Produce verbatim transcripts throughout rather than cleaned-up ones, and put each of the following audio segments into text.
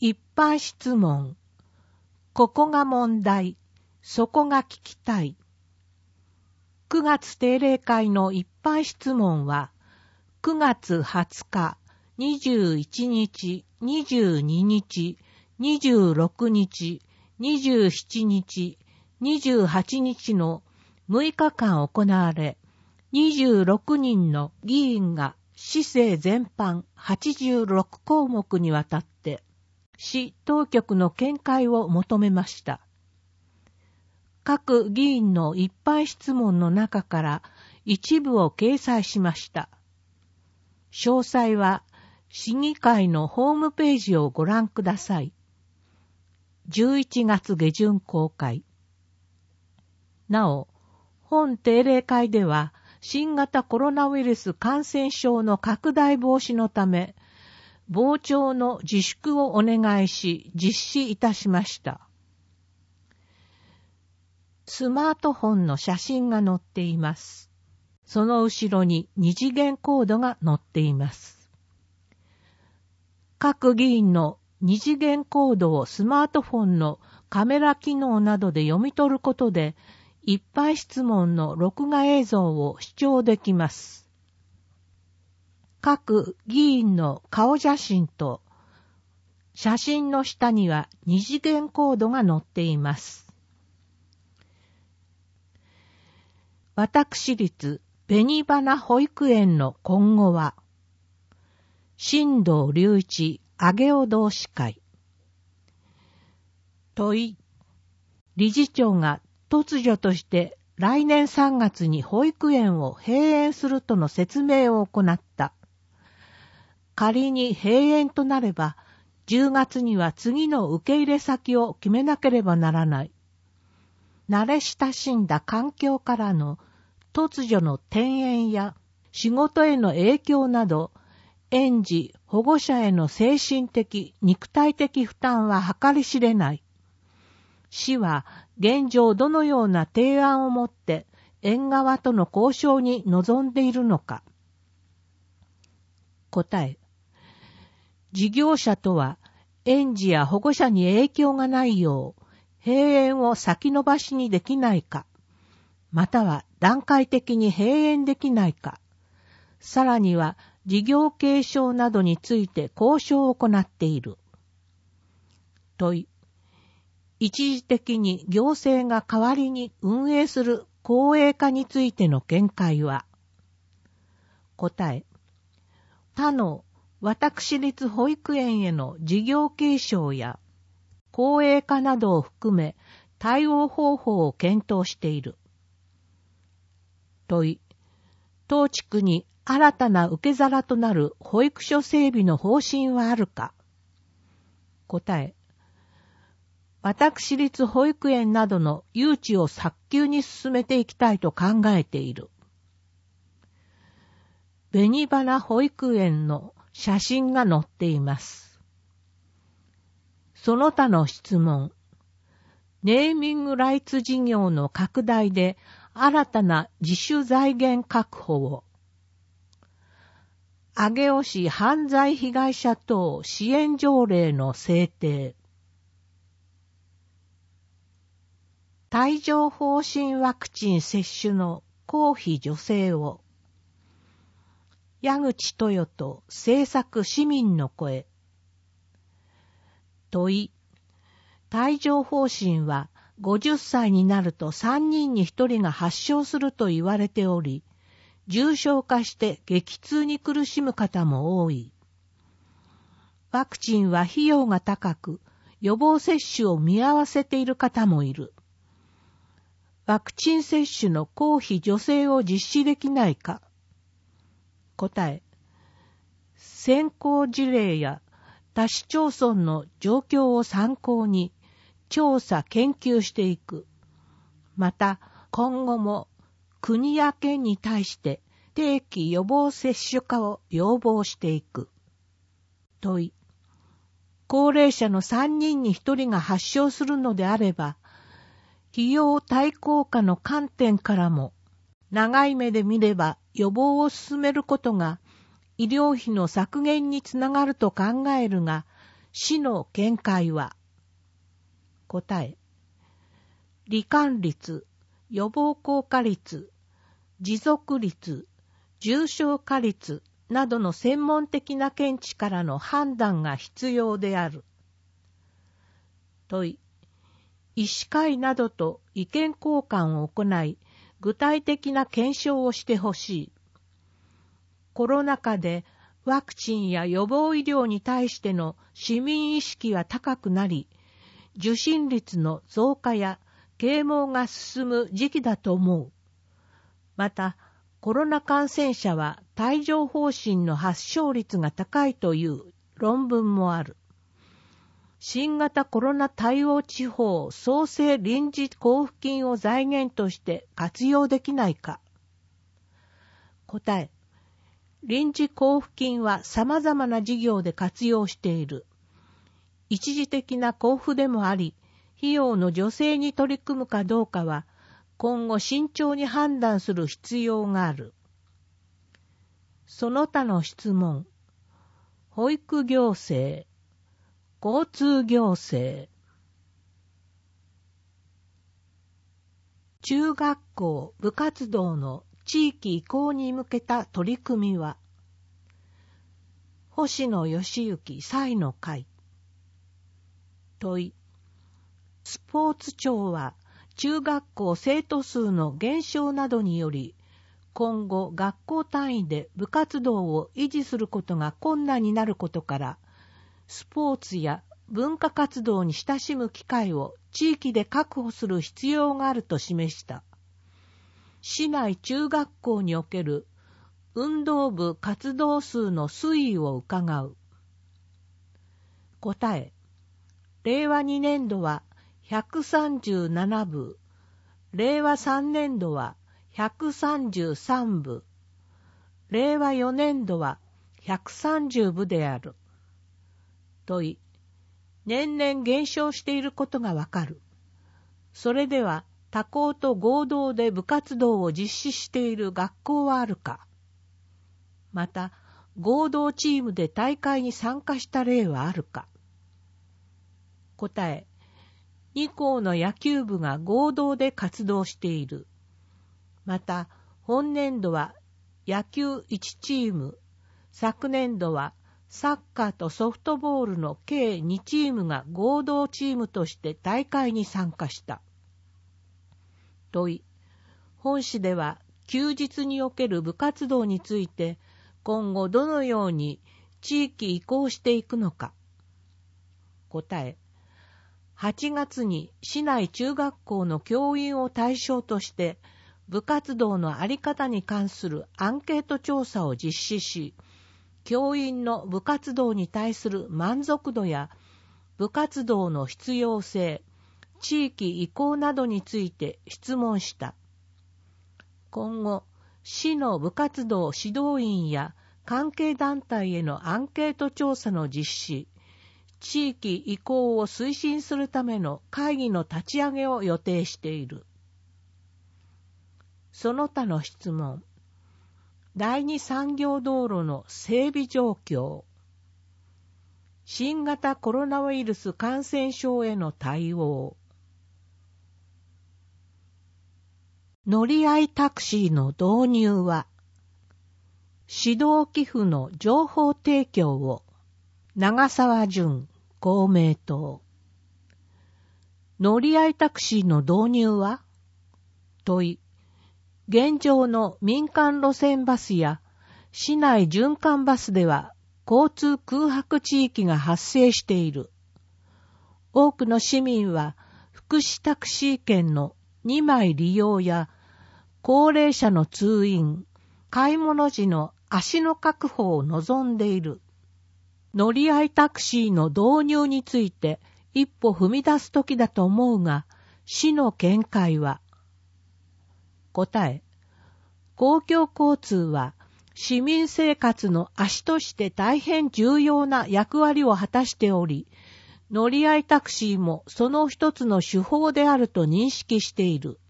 一般質問。ここが問題、そこが聞きたい。くがつ定例会の一般質問は、くがつはつか、にじゅういちにち、にじゅうににち、にじゅうろくにち、にじゅうしちにち、にじゅうはちにちのむいかかん行われ、にじゅうろくにんの議員が市政全般はちじゅうろくこうもくにわたって、市当局の見解を求めました。各議員の一般質問の中から一部を掲載しました。詳細は市議会のホームページをご覧ください。じゅういちがつげじゅん公開。なお、本定例会では新型コロナウイルス感染症の拡大防止のため、傍聴の自粛をお願いし実施いたしました。スマートフォンの写真が載っています。その後ろに二次元コードが載っています。各議員の二次元コードをスマートフォンのカメラ機能などで読み取ることで、一般質問の録画映像を視聴できます。各議員の顔写真と写真の下には二次元コードが載っています。私立紅花保育園の今後は、新藤隆一上尾同志会。問い、理事長が突如として来年さんがつに保育園を閉園するとの説明を行った。仮に閉園となれば、じゅうがつには次の受け入れ先を決めなければならない。慣れ親しんだ環境からの突如の転園や仕事への影響など、園児、保護者への精神的、肉体的負担は計り知れない。市は現状どのような提案をもって園側との交渉に臨んでいるのか。答え。事業者とは園児や保護者に影響がないよう閉園を先延ばしにできないか、または段階的に閉園できないか、さらには事業継承などについて交渉を行っている。問い。一時的に行政が代わりに運営する公営化についての見解は。答え。他の私立保育園への事業継承や公営化などを含め対応方法を検討している。問い。当地区に新たな受け皿となる保育所整備の方針はあるか。答え。私立保育園などの誘致を早急に進めていきたいと考えている。紅花保育園の写真が載っています。その他の質問。ネーミングライツ事業の拡大で新たな自主財源確保を。上尾市犯罪被害者等支援条例の制定。帯状疱疹ワクチン接種の公費助成を。矢口豊人政策市民の声。問い。帯状疱疹はごじゅっさいになるとさんにんにひとりが発症すると言われており、重症化して激痛に苦しむ方も多い。ワクチンは費用が高く、予防接種を見合わせている方もいる。ワクチン接種の公費助成を実施できないか。答え。先行事例や他市町村の状況を参考に調査研究していく。また今後も国や県に対して定期予防接種化を要望していく。問い。高齢者のさんにんにひとりが発症するのであれば、費用対効果の観点からも、長い目で見れば予防を進めることが医療費の削減につながると考えるが、 市の見解は。答え。罹患率、予防効果率、持続率、重症化率などの専門的な見地からの判断が必要である。問い。医師会などと意見交換を行い、具体的な検証をしてほしい。コロナ禍でワクチンや予防医療に対しての市民意識は高くなり、受診率の増加や啓蒙が進む時期だと思う。また、コロナ感染者は帯状疱疹の発症率が高いという論文もある。新型コロナ対応地方創生臨時交付金を財源として活用できないか。答え。臨時交付金は様々な事業で活用している。一時的な交付でもあり、費用の助成に取り組むかどうかは、今後慎重に判断する必要がある。その他の質問。保育行政、交通行政。中学校部活動の地域移行に向けた取り組みは、星野義行祭の会。問い。スポーツ庁は中学校生徒数の減少などにより、今後学校単位で部活動を維持することが困難になることから、スポーツや文化活動に親しむ機会を地域で確保する必要があると示した。市内中学校における運動部活動数の推移を伺う。答え。れいわにねんどはひゃくさんじゅうななぶ、れいわさんねんどはひゃくさんじゅうさんぶ、れいわよねんどはひゃくさんじゅうぶである。問い。年々減少していることがわかる。それでは他校と合同で部活動を実施している学校はあるか。また、合同チームで大会に参加した例はあるか。答え。に校の野球部が合同で活動している。また、本年度は野球いちチーム、昨年度はサッカーとソフトボールの計にチームが合同チームとして大会に参加した。問い。本市では休日における部活動について今後どのように地域移行していくのか。答え。はちがつに市内中学校の教員を対象として部活動の在り方に関するアンケート調査を実施し、教員の部活動に対する満足度や部活動の必要性、地域移行などについて質問した。今後、市の部活動指導員や関係団体へのアンケート調査の実施、地域移行を推進するための会議の立ち上げを予定している。その他の質問。第二産業道路の整備状況。新型コロナウイルス感染症への対応。乗り合いタクシーの導入は、指導寄付の情報提供を、長沢淳、公明党。乗り合いタクシーの導入は問い。現状の民間路線バスや市内循環バスでは交通空白地域が発生している。多くの市民は福祉タクシー券のにまい利用や高齢者の通院、買い物時の足の確保を望んでいる。乗り合いタクシーの導入について一歩踏み出す時だと思うが、市の見解は。答え。公共交通は市民生活の足として大変重要な役割を果たしており、乗り合いタクシーもその一つの手法であると認識している。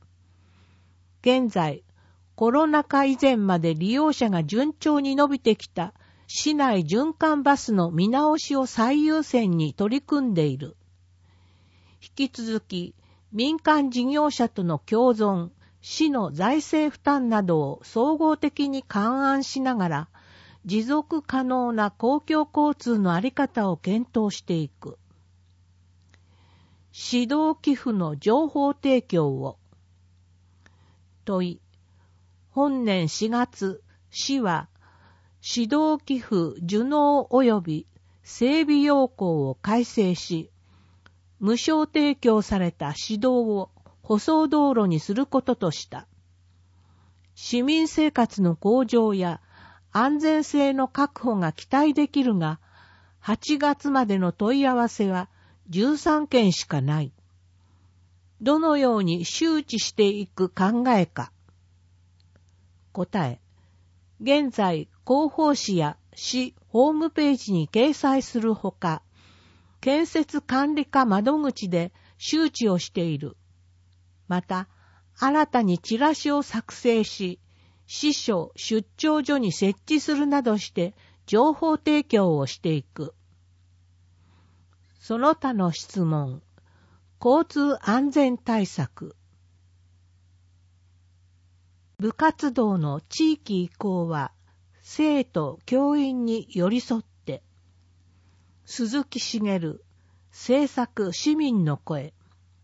現在、コロナ禍以前まで利用者が順調に伸びてきた市内循環バスの見直しを最優先に取り組んでいる。引き続き、民間事業者との共存、市の財政負担などを総合的に勘案しながら、持続可能な公共交通の在り方を検討していく。指導寄付の情報提供を。問い。本年しがつ、市は、指導寄付受納及び整備要項を改正し、無償提供された指導を舗装道路にすることとした。市民生活の向上や安全性の確保が期待できるが、はちがつまでの問い合わせはじゅうさんけんしかない。どのように周知していく考えか。答え。現在、広報誌や市ホームページに掲載するほか、建設管理課窓口で周知をしている。また、新たにチラシを作成し、支所出張所に設置するなどして情報提供をしていく。その他の質問。交通安全対策。部活動の地域移行は、生徒・教員に寄り添って。鈴木茂、政策市民の声。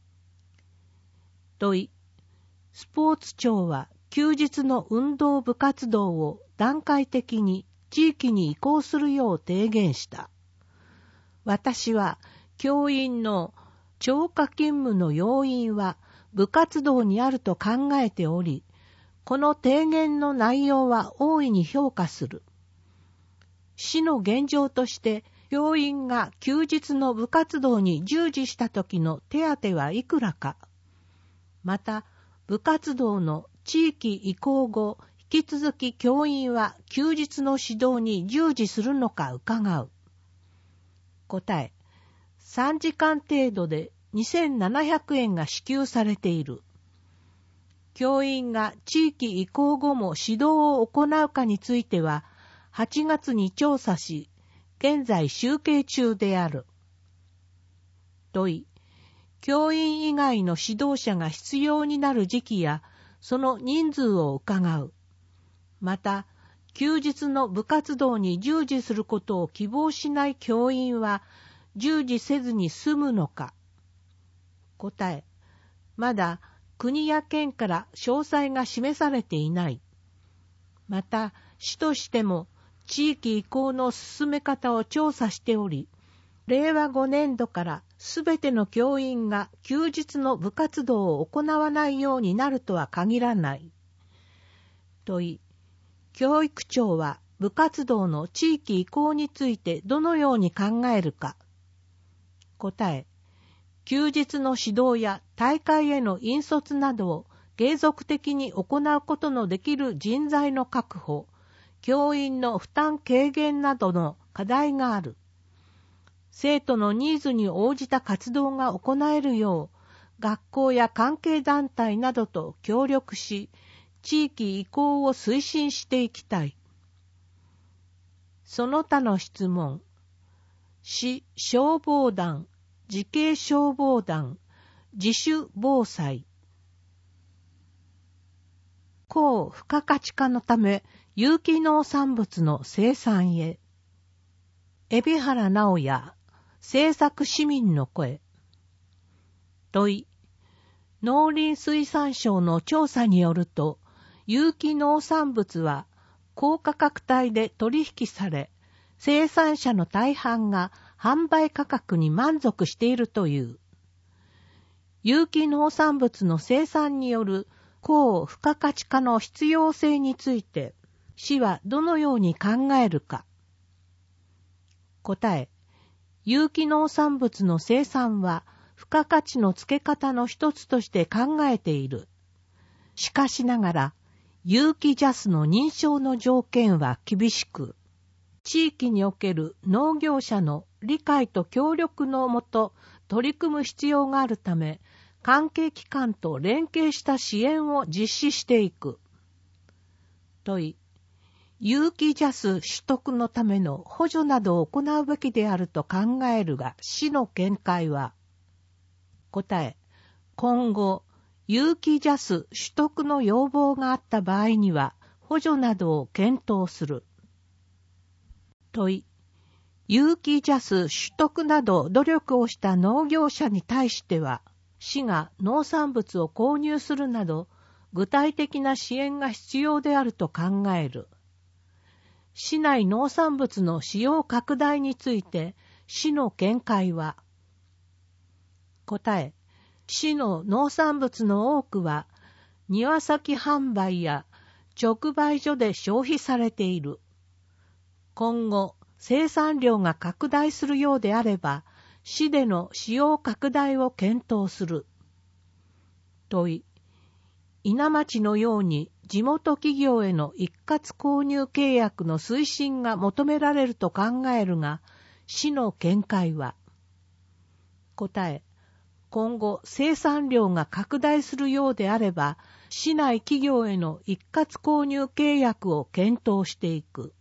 問い。スポーツ庁は休日の運動部活動を段階的に地域に移行するよう提言した。私は教員の超過勤務の要因は部活動にあると考えており、この提言の内容は大いに評価する。市の現状として教員が休日の部活動に従事した時の手当はいくらか。また、部活動の地域移行後、引き続き教員は休日の指導に従事するのか伺う。答え。さんじかん程度でにせんななひゃくえんが支給されている。教員が地域移行後も指導を行うかについては、はちがつに調査し、現在集計中である。問い。教員以外の指導者が必要になる時期や、その人数を伺う。また、休日の部活動に従事することを希望しない教員は、従事せずに済むのか。答え。まだ国や県から詳細が示されていない。また、市としても地域移行の進め方を調査しており、れいわごねんどからすべての教員が休日の部活動を行わないようになるとは限らない。問い。教育庁は部活動の地域移行についてどのように考えるか。答え。休日の指導や大会への引率などを継続的に行うことのできる人材の確保、教員の負担軽減などの課題がある。生徒のニーズに応じた活動が行えるよう、学校や関係団体などと協力し、地域移行を推進していきたい。その他の質問。市消防団、自警消防団、自主防災。高付加価値化のため、有機農産物の生産へ。海老原直也、政策市民の声。問い。農林水産省の調査によると、有機農産物は高価格帯で取引され、生産者の大半が販売価格に満足しているという。有機農産物の生産による高付加価値化の必要性について、市はどのように考えるか。答え。有機農産物の生産は付加価値の付け方の一つとして考えている。しかしながら、有機ジャスの認証の条件は厳しく、地域における農業者の理解と協力のもと取り組む必要があるため、関係機関と連携した支援を実施していく。問い。 有機ジャス取得のための補助などを行うべきであると考えるが、市の見解は、答え、今後、有機ジャス取得の要望があった場合には、補助などを検討する。問い、有機ジャス取得など努力をした農業者に対しては、市が農産物を購入するなど、具体的な支援が必要であると考える。市内農産物の使用拡大について、市の見解は、答え、市の農産物の多くは、庭先販売や直売所で消費されている。今後、生産量が拡大するようであれば、市での使用拡大を検討する。問い、稲町のように地元企業への一括購入契約の推進が求められると考えるが、市の見解は、答え、今後生産量が拡大するようであれば、市内企業への一括購入契約を検討していく。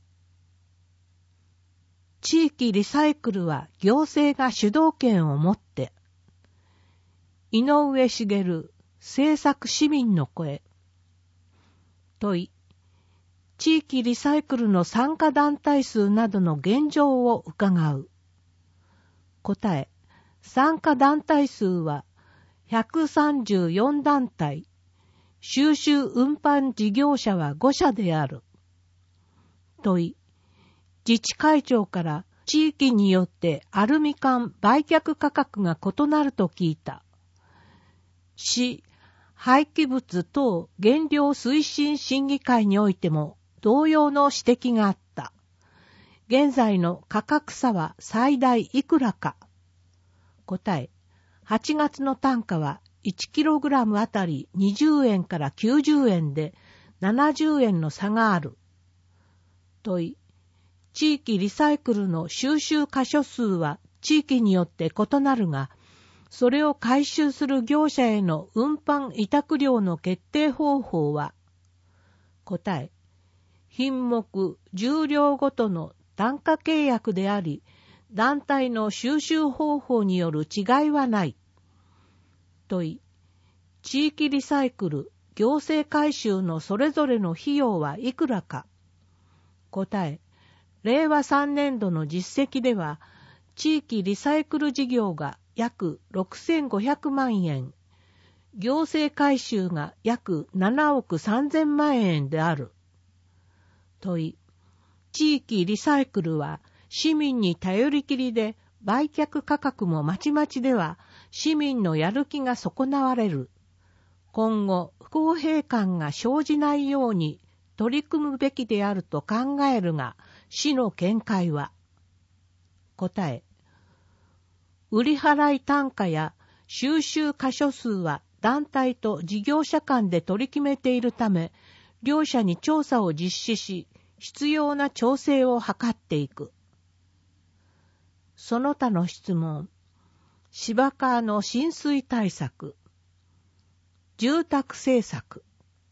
地域リサイクルは行政が主導権を持って。井上茂、政策市民の声。問い、地域リサイクルの参加団体数などの現状を伺う。答え、参加団体数はひゃくさんじゅうよん団体、収集運搬事業者はご社である。問い、自治会長から地域によってアルミ缶売却価格が異なると聞いた。市、廃棄物等減量推進審議会においても同様の指摘があった。現在の価格差は最大いくらか。答え、はちがつの単価はいちキログラムあたりにじゅうえんからきゅうじゅうえんでななじゅうえんの差がある。問い、地域リサイクルの収集箇所数は地域によって異なるが、それを回収する業者への運搬委託料の決定方法は、答え、品目、重量ごとの単価契約であり、団体の収集方法による違いはない。問い、地域リサイクル、行政回収のそれぞれの費用はいくらか。答え、れいわさんねんどの実績では、地域リサイクル事業が約ろくせんごひゃくまんえん、行政回収が約ななおくさんぜんまんえんである。問い、地域リサイクルは市民に頼りきりで売却価格もまちまちでは市民のやる気が損なわれる。今後不公平感が生じないように取り組むべきであると考えるが、市の見解は、答え、売払単価や収集箇所数は団体と事業者間で取り決めているため、両者に調査を実施し、必要な調整を図っていく。その他の質問。芝川の浸水対策。住宅政策。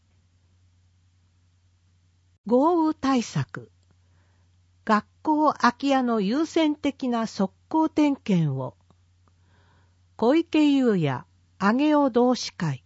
豪雨対策。学校空き家の優先的な測候点検を。小池優也、上尾同志会。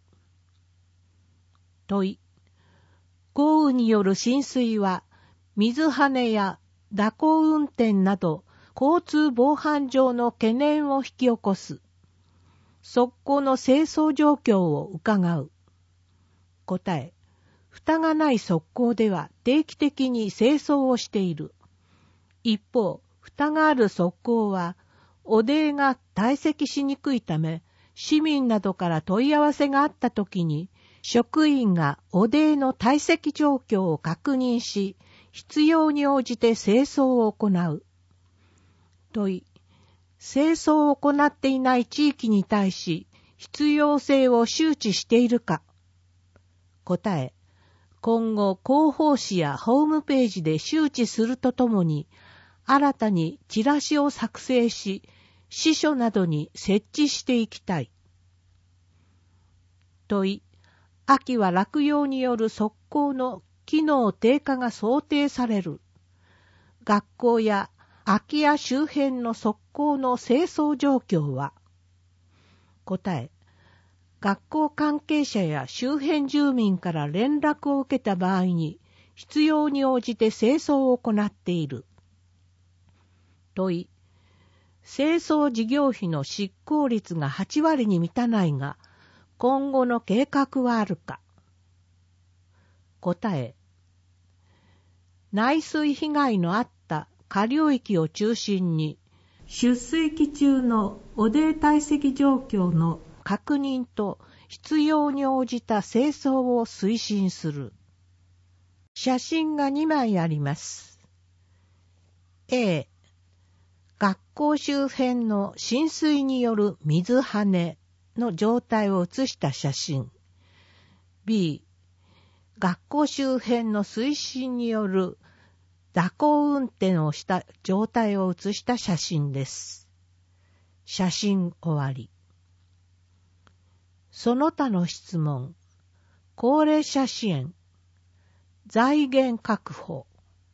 問い。豪雨による浸水は、水はねや蛇行運転など、交通防犯上の懸念を引き起こす。測候の清掃状況を伺う。答え。蓋がない測候では定期的に清掃をしている。一方、蓋がある測候は、汚泥が堆積しにくいため、市民などから問い合わせがあったときに、職員が汚泥の堆積状況を確認し、必要に応じて清掃を行う。問い、清掃を行っていない地域に対し、必要性を周知しているか。答え、今後広報誌やホームページで周知するとともに、新たにチラシを作成し、支所などに設置していきたい。問い、秋は落葉による測候の機能低下が想定される。学校や空き家周辺の側溝の清掃状況は？答え。学校関係者や周辺住民から連絡を受けた場合に必要に応じて清掃を行っている。問い。清掃事業費の執行率がはちわりに満たないが、今後の計画はあるか？答え。内水被害のあった下流域を中心に、出水期中の汚泥堆積状況の確認と必要に応じた清掃を推進する。写真がにまいあります。A、学校周辺の浸水による水はねの状態を写した写真。B、学校周辺の水深による蛇行運転をした状態を写した写真です。写真終わり。その他の質問。高齢者支援。財源確保。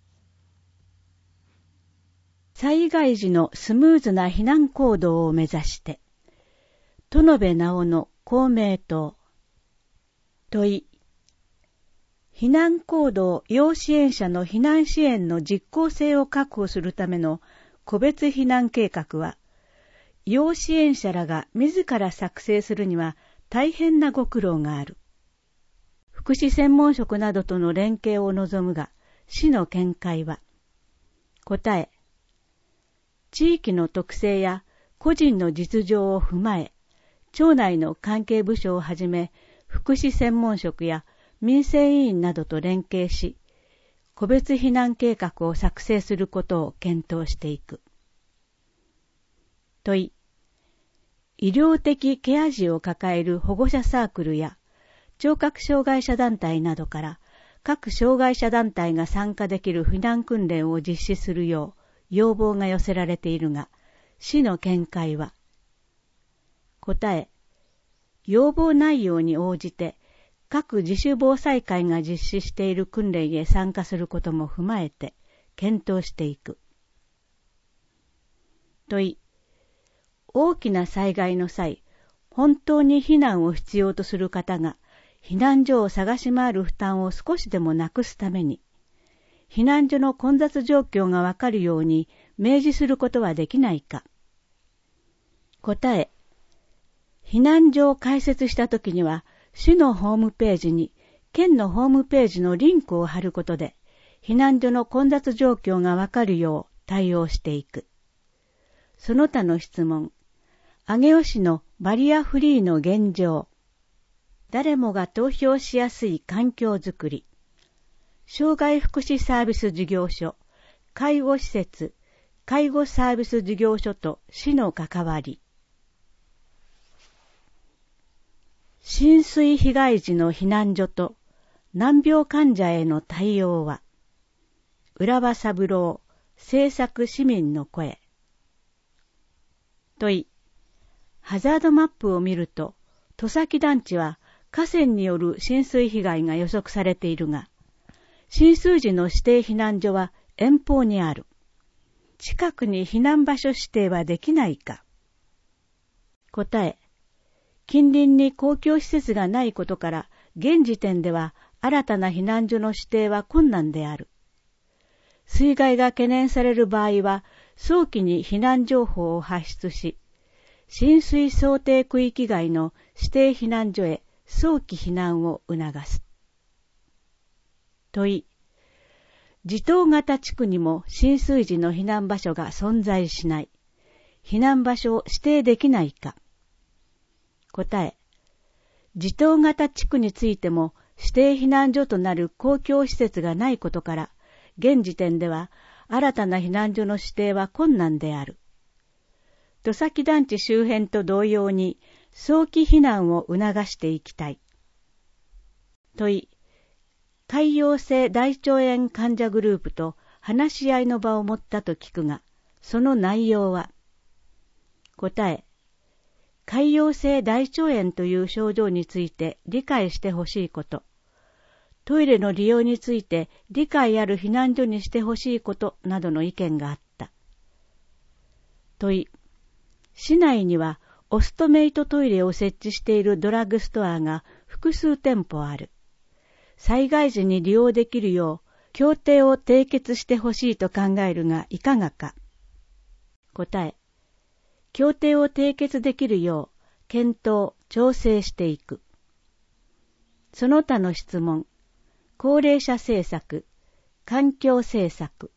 災害時のスムーズな避難行動を目指して、戸辺直の公明党。問い。避難行動要支援者の避難支援の実効性を確保するための個別避難計画は、要支援者らが自ら作成するには大変なご苦労がある。福祉専門職などとの連携を望むが、市の見解は、答え。地域の特性や個人の実情を踏まえ、町内の関係部署をはじめ、福祉専門職や民生委員などと連携し、個別避難計画を作成することを検討していく。問い。医療的ケア児を抱える保護者サークルや聴覚障害者団体などから各障害者団体が参加できる避難訓練を実施するよう要望が寄せられているが、市の見解は、答え。要望内容に応じて各自主防災会が実施している訓練へ参加することも踏まえて検討していく。問い。大きな災害の際、本当に避難を必要とする方が避難所を探し回る負担を少しでもなくすために、避難所の混雑状況がわかるように明示することはできないか。答え。避難所を開設したときには、市のホームページに県のホームページのリンクを貼ることで、避難所の混雑状況がわかるよう対応していく。その他の質問。上尾市のバリアフリーの現状。誰もが投票しやすい環境づくり。障害福祉サービス事業所、介護施設、介護サービス事業所と市の関わり。浸水被害時の避難所と難病患者への対応は、浦和三郎、政策市民の声。問い。ハザードマップを見ると、戸崎団地は河川による浸水被害が予測されているが、浸水時の指定避難所は遠方にある。近くに避難場所指定はできないか。答え。近隣に公共施設がないことから、現時点では新たな避難所の指定は困難である。水害が懸念される場合は、早期に避難情報を発出し、浸水想定区域外の指定避難所へ早期避難を促す。問い。地頭型地区にも浸水時の避難場所が存在しない。避難場所を指定できないか。答え。地頭型地区についても指定避難所となる公共施設がないことから、現時点では新たな避難所の指定は困難である。戸崎団地周辺と同様に早期避難を促していきたい。問い。潰瘍性大腸炎患者グループと話し合いの場を持ったと聞くが、その内容は。答え。潰瘍性大腸炎という症状について理解してほしいこと。 トイレの利用について理解ある避難所にしてほしいことなどの意見があった。問い、市内にはオストメイトトイレを設置しているドラッグストアが複数店舗ある。災害時に利用できるよう協定を締結してほしいと考えるがいかがか。答え、協定を締結できるよう検討、調整していく。その他の質問、高齢者政策、環境政策。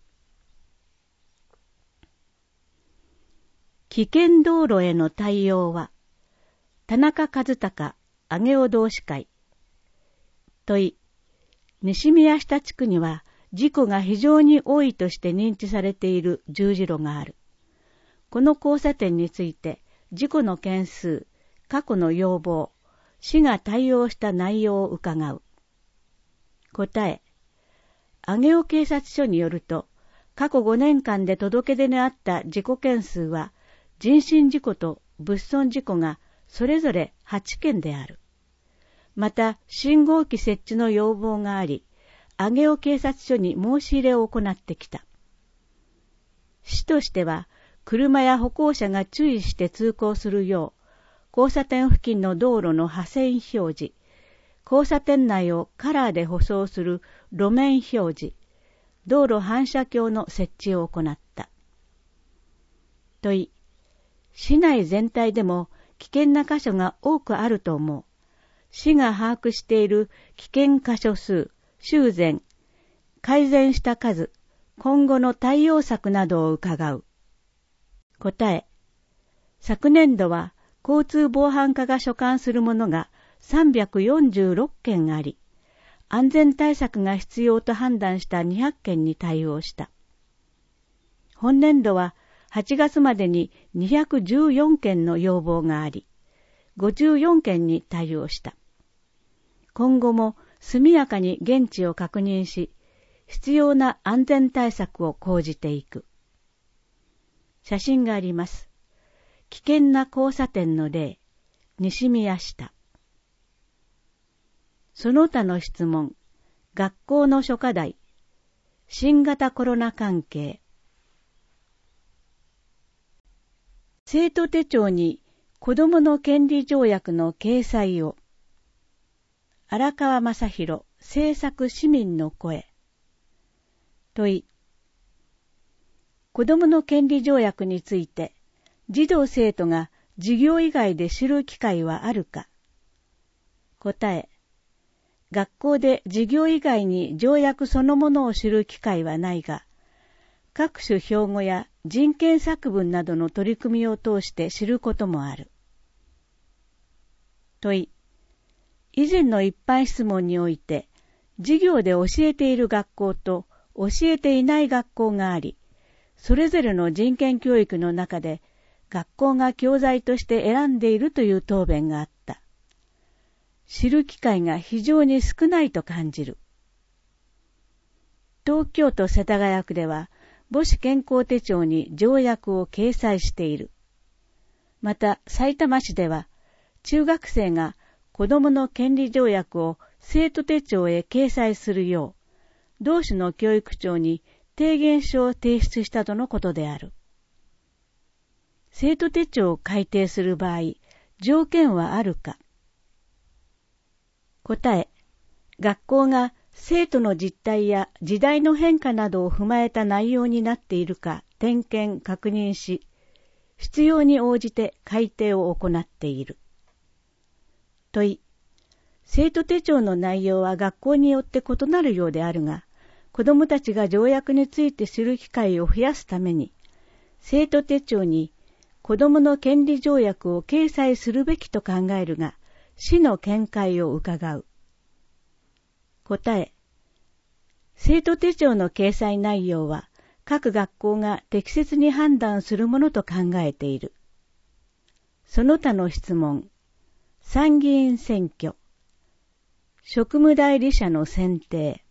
危険道路への対応は、田中和孝、上尾同志会。問い、西宮下地区には事故が非常に多いとして認知されている十字路がある。この交差点について、事故の件数、過去の要望、市が対応した内容を伺う。答え、上尾警察署によると、過去ごねんかんで届け出のあった事故件数は、人身事故と物損事故がそれぞれはちけんである。また、信号機設置の要望があり、上尾警察署に申し入れを行ってきた。市としては、車や歩行者が注意して通行するよう、交差点付近の道路の破線表示、交差点内をカラーで舗装する路面表示、道路反射鏡の設置を行った。問い、市内全体でも危険な箇所が多くあると思う。市が把握している危険箇所数、修繕、改善した数、今後の対応策などを伺う。答え、昨年度は交通防犯課が所管するものがさんびゃくよんじゅうろっけんあり、安全対策が必要と判断したにひゃっけんに対応した。本年度ははちがつまでににひゃくじゅうよんけんの要望があり、ごじゅうよんけんに対応した。今後も速やかに現地を確認し、必要な安全対策を講じていく。写真があります。危険な交差点の例、西宮下。その他の質問、学校の諸課題、新型コロナ関係。生徒手帳に子どもの権利条約の掲載を。荒川正弘、政策市民の声。問い、子どもの権利条約について、児童生徒が授業以外で知る機会はあるか。答え、学校で授業以外に条約そのものを知る機会はないが、各種標語や人権作文などの取り組みを通して知ることもある。問い、以前の一般質問において、授業で教えている学校と教えていない学校があり、それぞれの人権教育の中で学校が教材として選んでいるという答弁があった。知る機会が非常に少ないと感じる。東京都世田谷区では母子健康手帳に条約を掲載している。また、さいたま市では中学生が子どもの権利条約を生徒手帳へ掲載するよう、同市の教育長に提言書を提出したとのことである。生徒手帳を改訂する場合、条件はあるか。答え、学校が生徒の実態や時代の変化などを踏まえた内容になっているか点検確認し、必要に応じて改訂を行っている。問い、生徒手帳の内容は学校によって異なるようであるが、子どもたちが条約について知る機会を増やすために、生徒手帳に子どもの権利条約を掲載するべきと考えるが、市の見解を伺う。答え、生徒手帳の掲載内容は各学校が適切に判断するものと考えている。その他の質問、参議院選挙、職務代理者の選定。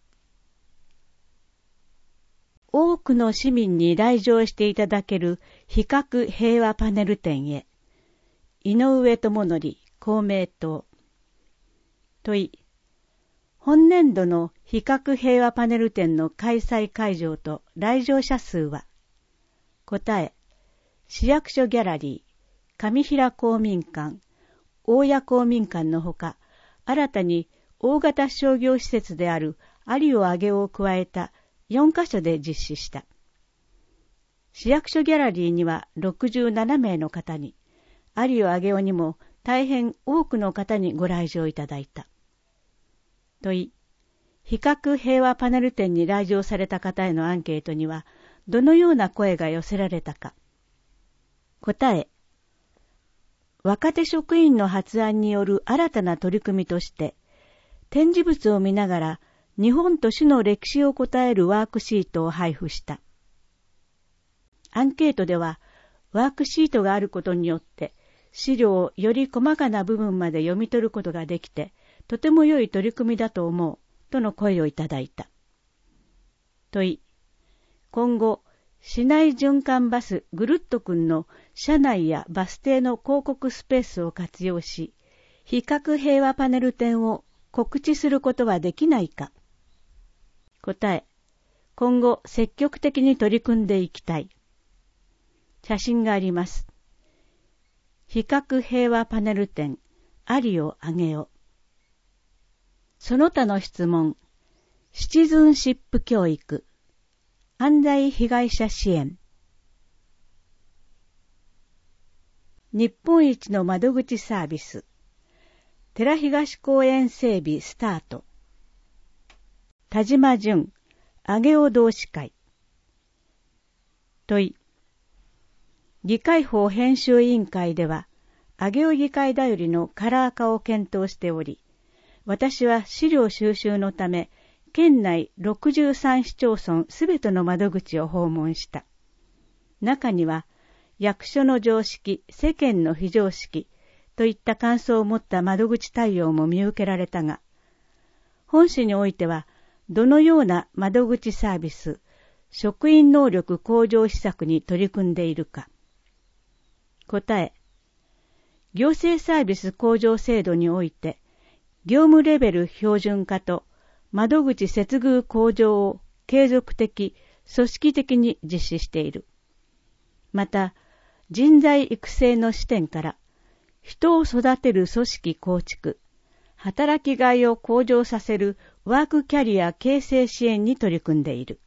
多くの市民に来場していただける非核平和パネル展へ。井上智則、公明党。問い、 本年度の比較平和パネル展の開催会場と来場者数は、答え、市役所ギャラリー、上平公民館、大谷公民館のほか、新たに大型商業施設である有尾上尾を加えたよんカ所で実施した。市役所ギャラリーにはろくじゅうななめいの方に、有尾上尾にも大変多くの方にご来場いただいた。問い、比較平和パネル展に来場された方へのアンケートには、どのような声が寄せられたか。答え、若手職員の発案による新たな取り組みとして、展示物を見ながら日本と種の歴史を答えるワークシートを配布した。アンケートでは、ワークシートがあることによって資料をより細かな部分まで読み取ることができて、とても良い取り組みだと思うとの声をいただいた。問い、今後、市内循環バスぐるっとくんの車内やバス停の広告スペースを活用し、比較平和パネル展を告知することはできないか。答え、今後積極的に取り組んでいきたい。写真があります。比較平和パネル展、有尾上尾。その他の質問、シチズンシップ教育、犯罪被害者支援。日本一の窓口サービス、寺東公園整備スタート。田島淳、上尾同志会。問い、議会法編集委員会では、上尾議会だよりのカラー化を検討しており、私は資料収集のため、県内ろくじゅうさん市町村すべての窓口を訪問した。中には、役所の常識、世間の非常識といった感想を持った窓口対応も見受けられたが、本市においては、どのような窓口サービス、職員能力向上施策に取り組んでいるか。答え、行政サービス向上制度において、業務レベル標準化と窓口接遇向上を継続的、組織的に実施している。また、人材育成の視点から、人を育てる組織構築、働きがいを向上させるワークキャリア形成支援に取り組んでいる。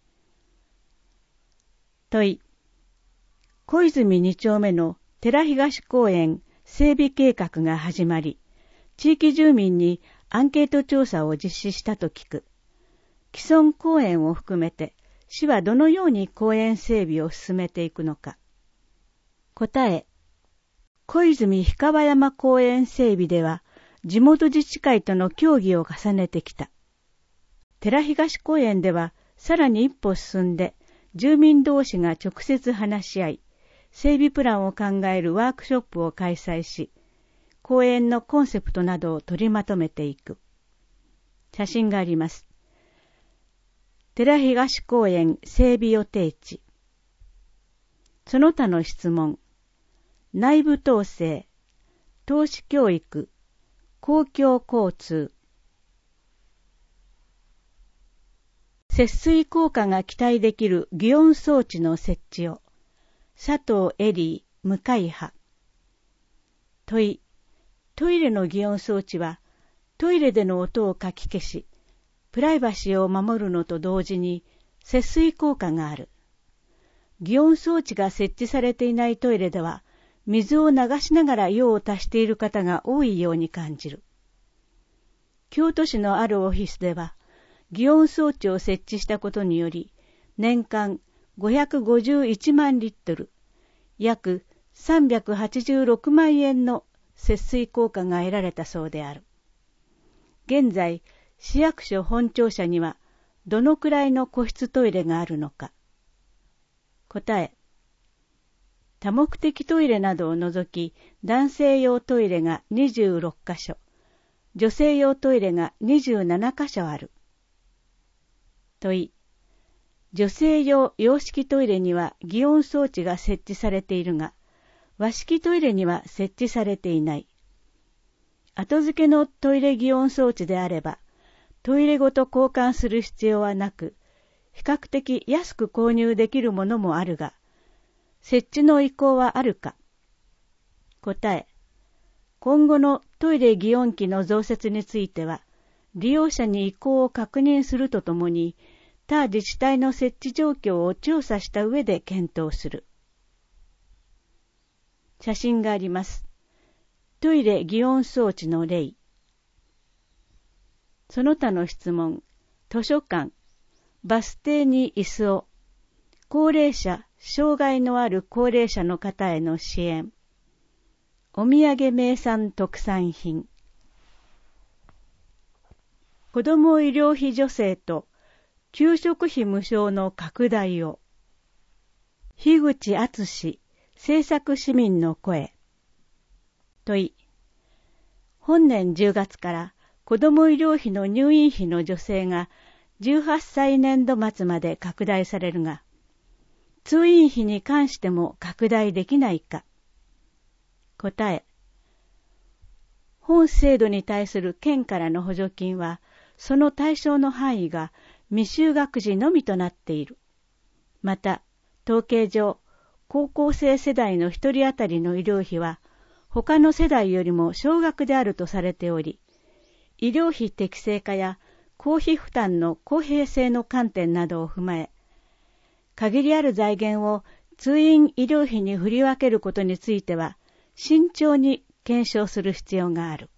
問い、小泉に丁目の寺東公園整備計画が始まり、地域住民にアンケート調査を実施したと聞く。既存公園を含めて、市はどのように公園整備を進めていくのか。答え、小泉氷川山公園整備では、地元自治会との協議を重ねてきた。寺東公園では、さらに一歩進んで、住民同士が直接話し合い、整備プランを考えるワークショップを開催し、公園のコンセプトなどを取りまとめていく。写真があります。寺東公園整備予定地。その他の質問。内部統制、投資教育、公共交通。節水効果が期待できる擬音装置の設置を。佐藤エリー、向井派。問い、トイレの擬音装置は、トイレでの音をかき消し、プライバシーを守るのと同時に節水効果がある。擬音装置が設置されていないトイレでは、水を流しながら用を足している方が多いように感じる。京都市のあるオフィスでは、擬音装置を設置したことにより、年間ごひゃくごじゅういちまんリットル、約さんびゃくはちじゅうろくまんえんの節水効果が得られたそうである。現在、市役所本庁舎にはどのくらいの個室トイレがあるのか。答え、多目的トイレなどを除き、男性用トイレがにじゅうろっかしょ、女性用トイレがにじゅうななかしょある。問い、女性用洋式トイレには擬音装置が設置されているが、和式トイレには設置されていない。後付けのトイレ擬音装置であれば、 トイレごと交換する必要はなく、比較的安く購入できるものもあるが、設置の意向はあるか。答え、今後のトイレ擬音器の増設については、利用者に意向を確認するとともに、他自治体の設置状況を調査した上で検討する。写真があります。トイレ擬音装置の例。その他の質問、図書館、バス停に椅子を、高齢者、障害のある高齢者の方への支援、お土産名産特産品、子ども医療費助成と給食費無償の拡大を、樋口敦政策市民の声。問い、本年じゅうがつから子ども医療費の入院費の助成がじゅうはっさいねんど末まで拡大されるが、通院費に関しても拡大できないか。答え、本制度に対する県からの補助金は、その対象の範囲が未就学児のみとなっている。また、統計上、高校生世代の一人当たりの医療費は、他の世代よりも少額であるとされており、医療費適正化や公費負担の公平性の観点などを踏まえ、限りある財源を通院医療費に振り分けることについては、慎重に検証する必要がある。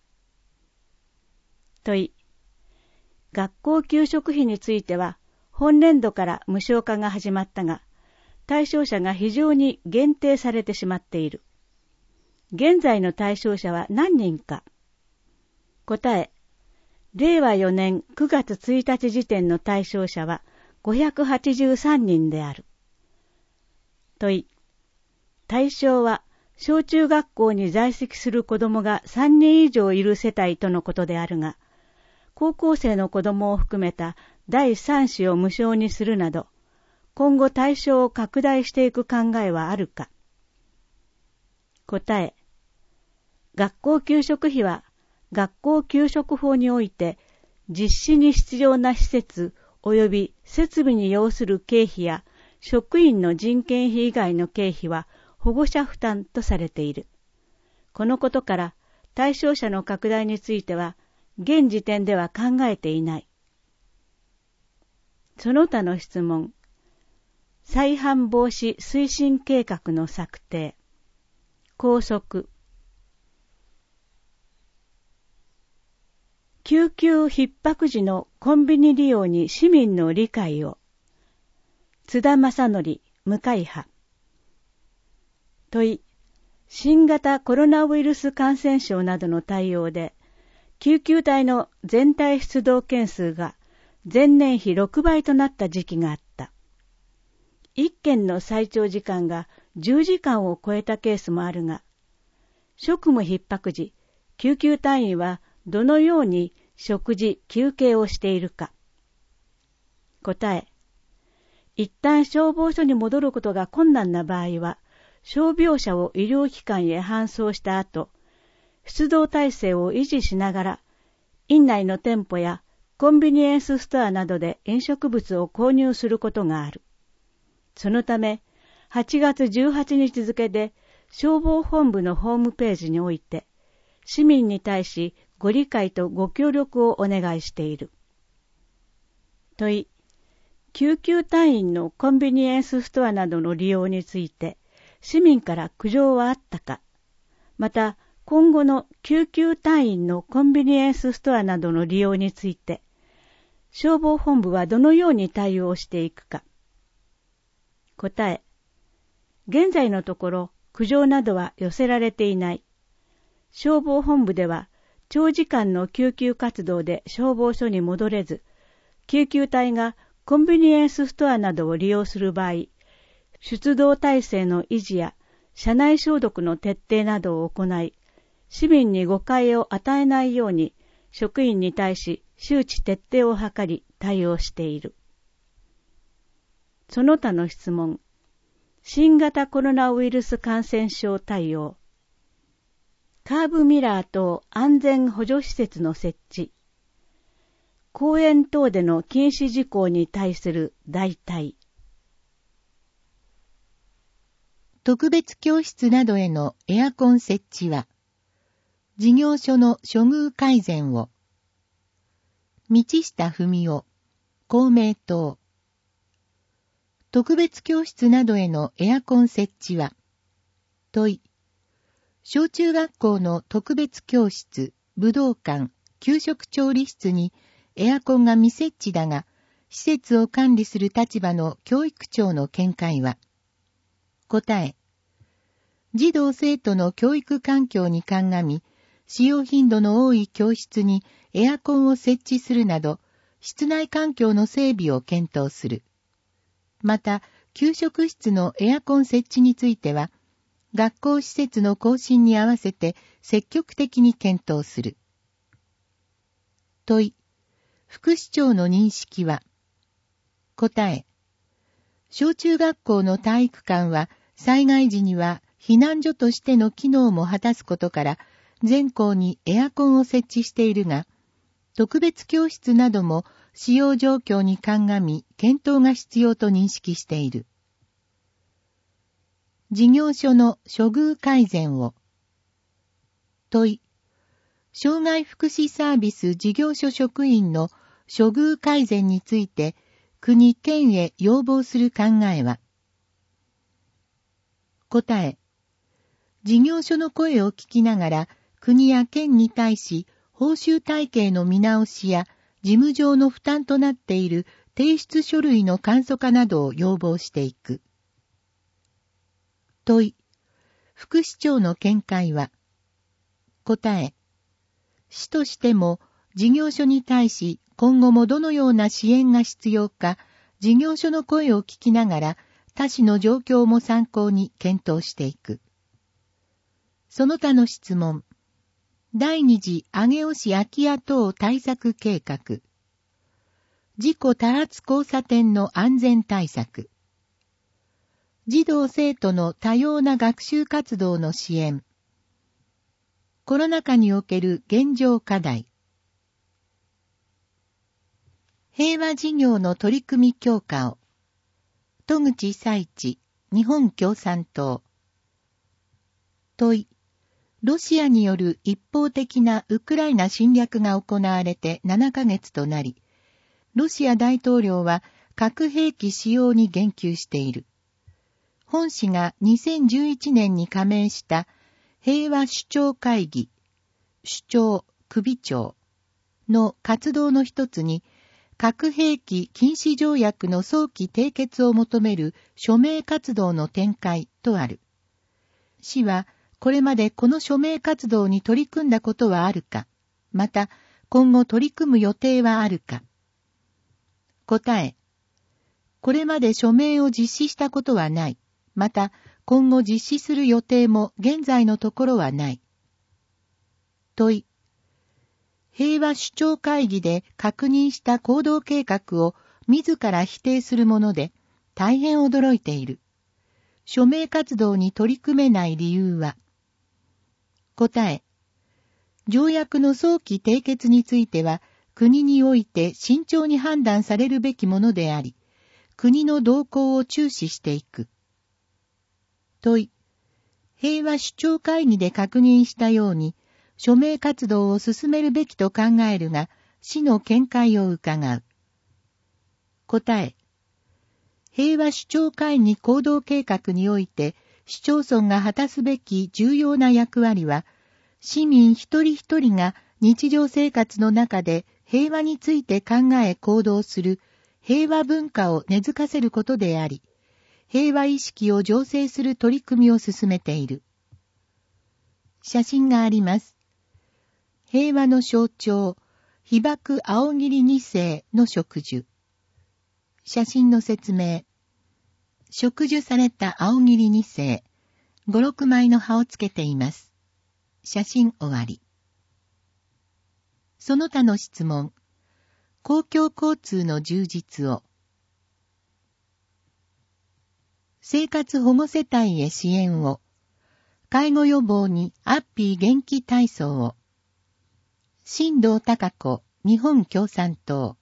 問い、学校給食費については、本年度から無償化が始まったが、対象者が非常に限定されてしまっている。現在の対象者は何人か。答え、れいわよねんくがつついたち時点の対象者はごひゃくはちじゅうさんにんである。問い、対象は小中学校に在籍する子どもがさんにん以上いる世帯とのことであるが、高校生の子どもを含めただいさん子を無償にするなど、今後対象を拡大していく考えはあるか。答え、学校給食費は学校給食法において実施に必要な施設及び設備に要する経費や職員の人件費以外の経費は保護者負担とされている。このことから対象者の拡大については現時点では考えていない。その他の質問、再犯防止推進計画の策定、拘束、救急逼迫時のコンビニ利用に市民の理解を。津田正則、無会派。問い、新型コロナウイルス感染症などの対応で、救急隊の全体出動件数が前年比ろくばいとなった時期があった。一件の最長時間がじゅうじかんを超えたケースもあるが、職務逼迫時、救急隊員はどのように食事、休憩をしているか。答え、一旦消防署に戻ることが困難な場合は、傷病者を医療機関へ搬送した後、出動体制を維持しながら、院内の店舗やコンビニエンスストアなどで飲食物を購入することがある。そのため、はちがつじゅうはちにち付で消防本部のホームページにおいて、市民に対しご理解とご協力をお願いしている。問い、救急隊員のコンビニエンスストアなどの利用について、市民から苦情はあったか。また、今後の救急隊員のコンビニエンスストアなどの利用について、消防本部はどのように対応していくか。答え、現在のところ苦情などは寄せられていない。消防本部では長時間の救急活動で消防署に戻れず、救急隊がコンビニエンスストアなどを利用する場合、出動体制の維持や車内消毒の徹底などを行い、市民に誤解を与えないように職員に対し周知徹底を図り対応している。その他の質問、新型コロナウイルス感染症対応、カーブミラー等安全補助施設の設置、 公園等での禁止事項に対する代替。 特別教室などへのエアコン設置は、事業所の処遇改善を、道下文夫、公明党。特別教室などへのエアコン設置は、問い。小中学校の特別教室、武道館、給食調理室にエアコンが未設置だが、施設を管理する立場の教育長の見解は、答え。児童生徒の教育環境に鑑み、使用頻度の多い教室にエアコンを設置するなど、室内環境の整備を検討する。また、給食室のエアコン設置については、学校施設の更新に合わせて積極的に検討する。問い。副市長の認識は、答え。小中学校の体育館は災害時には避難所としての機能も果たすことから、全校にエアコンを設置しているが、特別教室なども使用状況に鑑み検討が必要と認識している。事業所の処遇改善を。問い。障害福祉サービス事業所職員の処遇改善について国県へ要望する考えは。答え。事業所の声を聞きながら国や県に対し報酬体系の見直しや事務上の負担となっている提出書類の簡素化などを要望していく。問い。副市長の見解は。答え。市としても事業所に対し今後もどのような支援が必要か、事業所の声を聞きながら他市の状況も参考に検討していく。その他の質問。第二次上尾市空き家等対策計画。事故多発交差点の安全対策。児童生徒の多様な学習活動の支援。コロナ禍における現状課題。平和事業の取り組み強化を。戸口彩地、日本共産党。問い。ロシアによる一方的なウクライナ侵略が行われてななかげつとなり、ロシア大統領は核兵器使用に言及している。本市がにせんじゅういちねんに加盟した平和首長会議、首長首長の活動の一つに、核兵器禁止条約の早期締結を求める署名活動の展開とある。市は、これまでこの署名活動に取り組んだことはあるか、また今後取り組む予定はあるか。答え。これまで署名を実施したことはない。また今後実施する予定も現在のところはない。問い。平和首長会議で確認した行動計画を自ら否定するもので大変驚いている。署名活動に取り組めない理由は。答え。条約の早期締結については、国において慎重に判断されるべきものであり、国の動向を注視していく。問い。平和首長会議で確認したように、署名活動を進めるべきと考えるが、市の見解を伺う。答え。平和首長会議行動計画において、市町村が果たすべき重要な役割は、市民一人一人が日常生活の中で平和について考え行動する平和文化を根付かせることであり、平和意識を醸成する取り組みを進めている。写真があります。平和の象徴、被爆青桐二世の植樹。写真の説明。植樹された青桐二世、五六枚の葉をつけています。写真終わり。その他の質問。公共交通の充実を。生活保護世帯へ支援を。介護予防にアッピー元気体操を。新藤孝子日本共産党。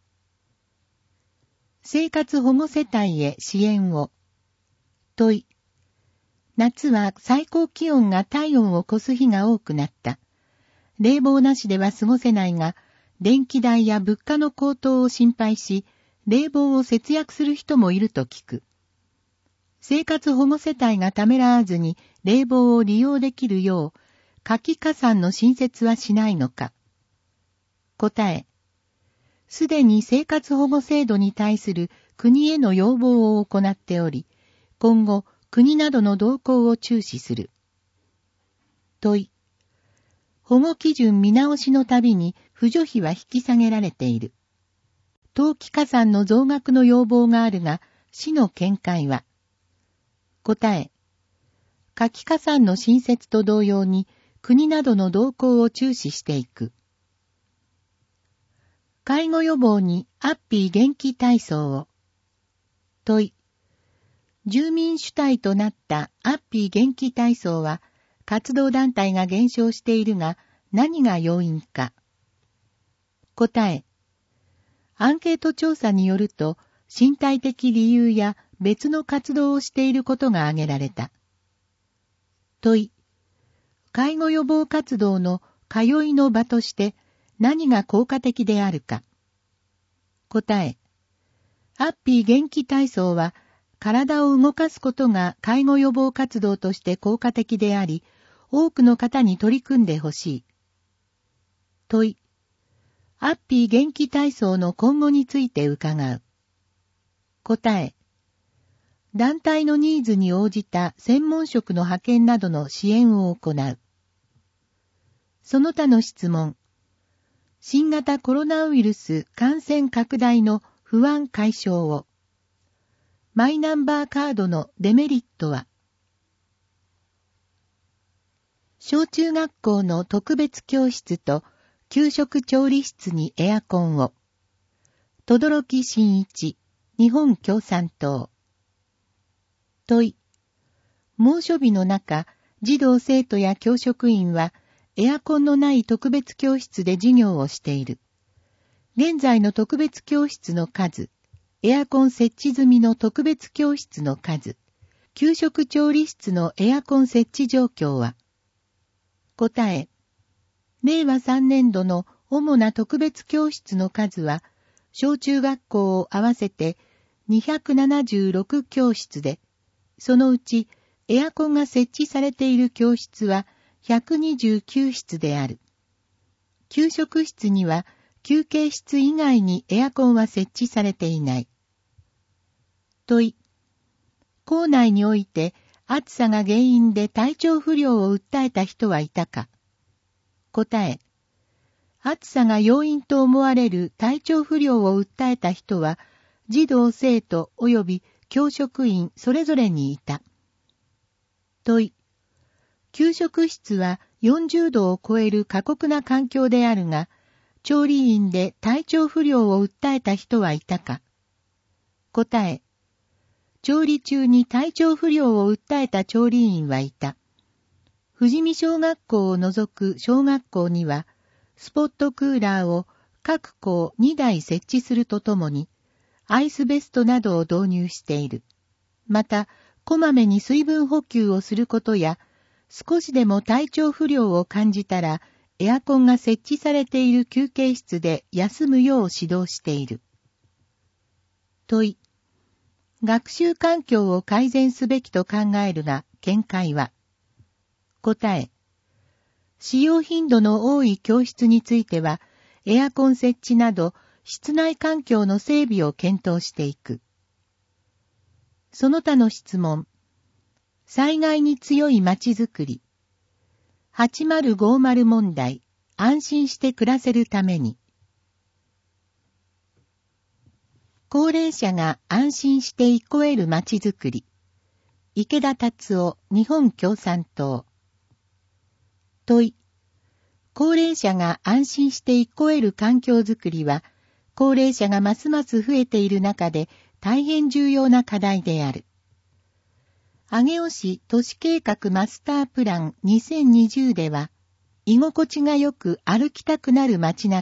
生活保護世帯へ支援を。問い。夏は最高気温が体温を超す日が多くなった。冷房なしでは過ごせないが、電気代や物価の高騰を心配し、冷房を節約する人もいると聞く。生活保護世帯がためらわずに冷房を利用できるよう、夏季加算の新設はしないのか。答え。すでに生活保護制度に対する国への要望を行っており、今後国などの動向を注視する。問い。保護基準見直しのたびに扶助費は引き下げられている。当期加算の増額の要望があるが、市の見解は。答え。夏季加算の新設と同様に国などの動向を注視していく。介護予防にアッピー元気体操を。問い。住民主体となったアッピー元気体操は活動団体が減少しているが何が要因か。答え。アンケート調査によると身体的理由や別の活動をしていることが挙げられた。問い。介護予防活動の通いの場として何が効果的であるか。答え。アッピー元気体操は体を動かすことが介護予防活動として効果的であり、多くの方に取り組んでほしい。問い。アッピー元気体操の今後について伺う。答え。団体のニーズに応じた専門職の派遣などの支援を行う。その他の質問。新型コロナウイルス感染拡大の不安解消を。マイナンバーカードのデメリットは。小中学校の特別教室と給食調理室にエアコンを。轟真一、日本共産党。問い。猛暑日の中、児童生徒や教職員はエアコンのない特別教室で授業をしている。現在の特別教室の数、エアコン設置済みの特別教室の数、給食調理室のエアコン設置状況は。答え。れいわさんねんどの主な特別教室の数は、小中学校を合わせてにひゃくななじゅうろくきょうしつで、そのうちエアコンが設置されている教室はひゃくにじゅうきゅうしつである。給食室には休憩室以外にエアコンは設置されていない。問い。校内において暑さが原因で体調不良を訴えた人はいたか。答え。暑さが要因と思われる体調不良を訴えた人は、児童生徒及び教職員それぞれにいた。問い。給食室はよんじゅうどを超える過酷な環境であるが、調理員で体調不良を訴えた人はいたか。答え。調理中に体調不良を訴えた調理員はいた。富士見小学校を除く小学校には、スポットクーラーを各校にだい設置するとともに、アイスベストなどを導入している。また、こまめに水分補給をすることや、少しでも体調不良を感じたら、エアコンが設置されている休憩室で休むよう指導している。問い。学習環境を改善すべきと考えるが、見解は。答え。使用頻度の多い教室については、エアコン設置など、室内環境の整備を検討していく。その他の質問。災害に強いまちづくり。はちまるごまる問題。安心して暮らせるために。高齢者が安心して憩えるまちづくり。池田達夫、日本共産党。問い。高齢者が安心して憩える環境づくりは、高齢者がますます増えている中で大変重要な課題である。上尾市都市計画マスタープランにせんにじゅうでは、居心地がよく歩きたくなる街中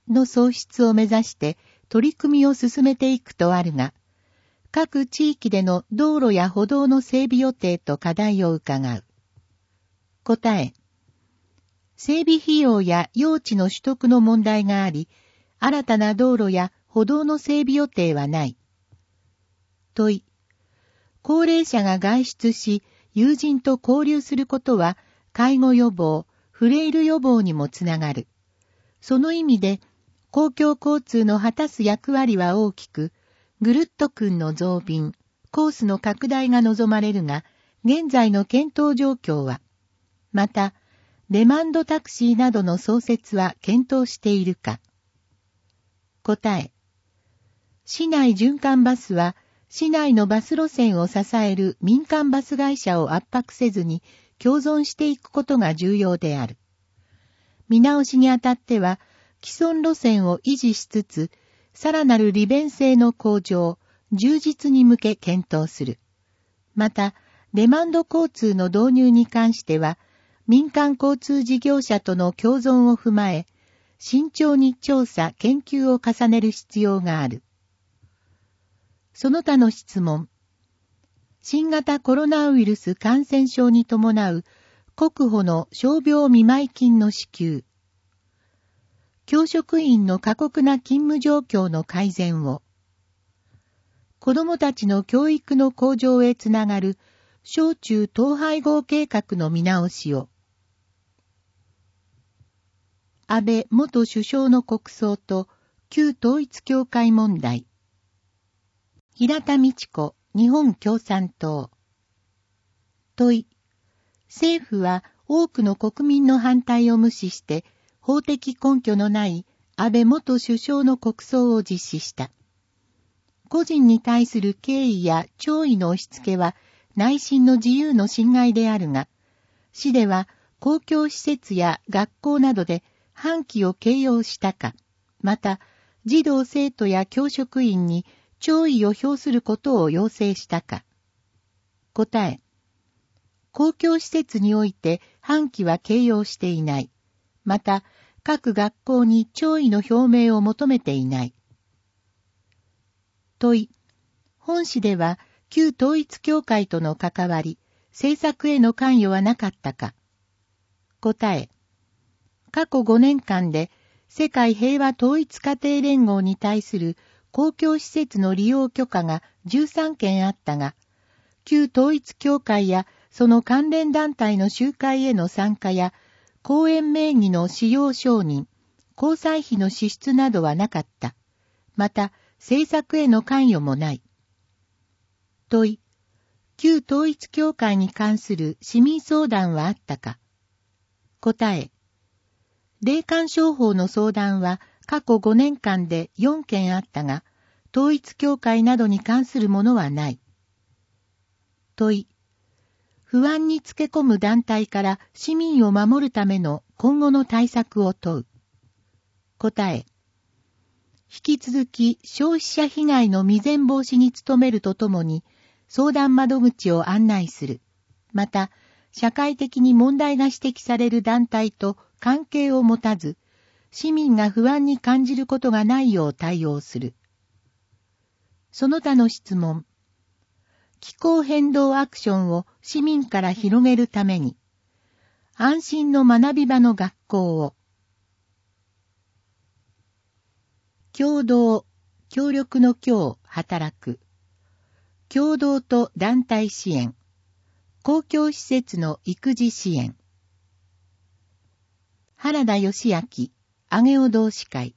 の創出を目指して取り組みを進めていくとあるが、各地域での道路や歩道の整備予定と課題を伺う。答え。整備費用や用地の取得の問題があり、新たな道路や歩道の整備予定はない。問い。高齢者が外出し、友人と交流することは、介護予防、フレイル予防にもつながる。その意味で、公共交通の果たす役割は大きく、ぐるっとくんの増便、コースの拡大が望まれるが、現在の検討状況は、また、デマンドタクシーなどの創設は検討しているか。答え。市内循環バスは、市内のバス路線を支える民間バス会社を圧迫せずに共存していくことが重要である。見直しにあたっては、既存路線を維持しつつ、さらなる利便性の向上、充実に向け検討する。また、デマンド交通の導入に関しては、民間交通事業者との共存を踏まえ、慎重に調査・研究を重ねる必要がある。その他の質問。新型コロナウイルス感染症に伴う国保の傷病見舞金の支給。教職員の過酷な勤務状況の改善を。子どもたちの教育の向上へつながる小中統廃合計画の見直しを。安倍元首相の国葬と旧統一教会問題。平田美智子、日本共産党。問い。政府は多くの国民の反対を無視して法的根拠のない安倍元首相の国葬を実施した。個人に対する敬意や弔意の押し付けは内心の自由の侵害であるが、市では公共施設や学校などで半旗を掲揚したか、また児童生徒や教職員に弔意を表することを要請したか。答え。公共施設において半旗は掲揚していない。また、各学校に弔意の表明を求めていない。問い。本市では旧統一教会との関わり、政策への関与はなかったか。答え。過去ごねんかんで世界平和統一家庭連合に対する公共施設の利用許可がじゅうさんけんあったが、旧統一教会やその関連団体の集会への参加や、講演名義の使用承認、交際費の支出などはなかった。また、政策への関与もない。問い。旧統一教会に関する市民相談はあったか。答え。霊感商法の相談は過去ごねんかんでよんけんあったが、統一教会などに関するものはない。問い。不安につけ込む団体から市民を守るための今後の対策を問う。答え。引き続き消費者被害の未然防止に努めるとともに、相談窓口を案内する。また、社会的に問題が指摘される団体と関係を持たず、市民が不安に感じることがないよう対応する。その他の質問。気候変動アクションを市民から広げるために、安心の学び場の学校を。共同、協力の協、働く。共同と団体支援。公共施設の育児支援。原田義明、上尾同志会。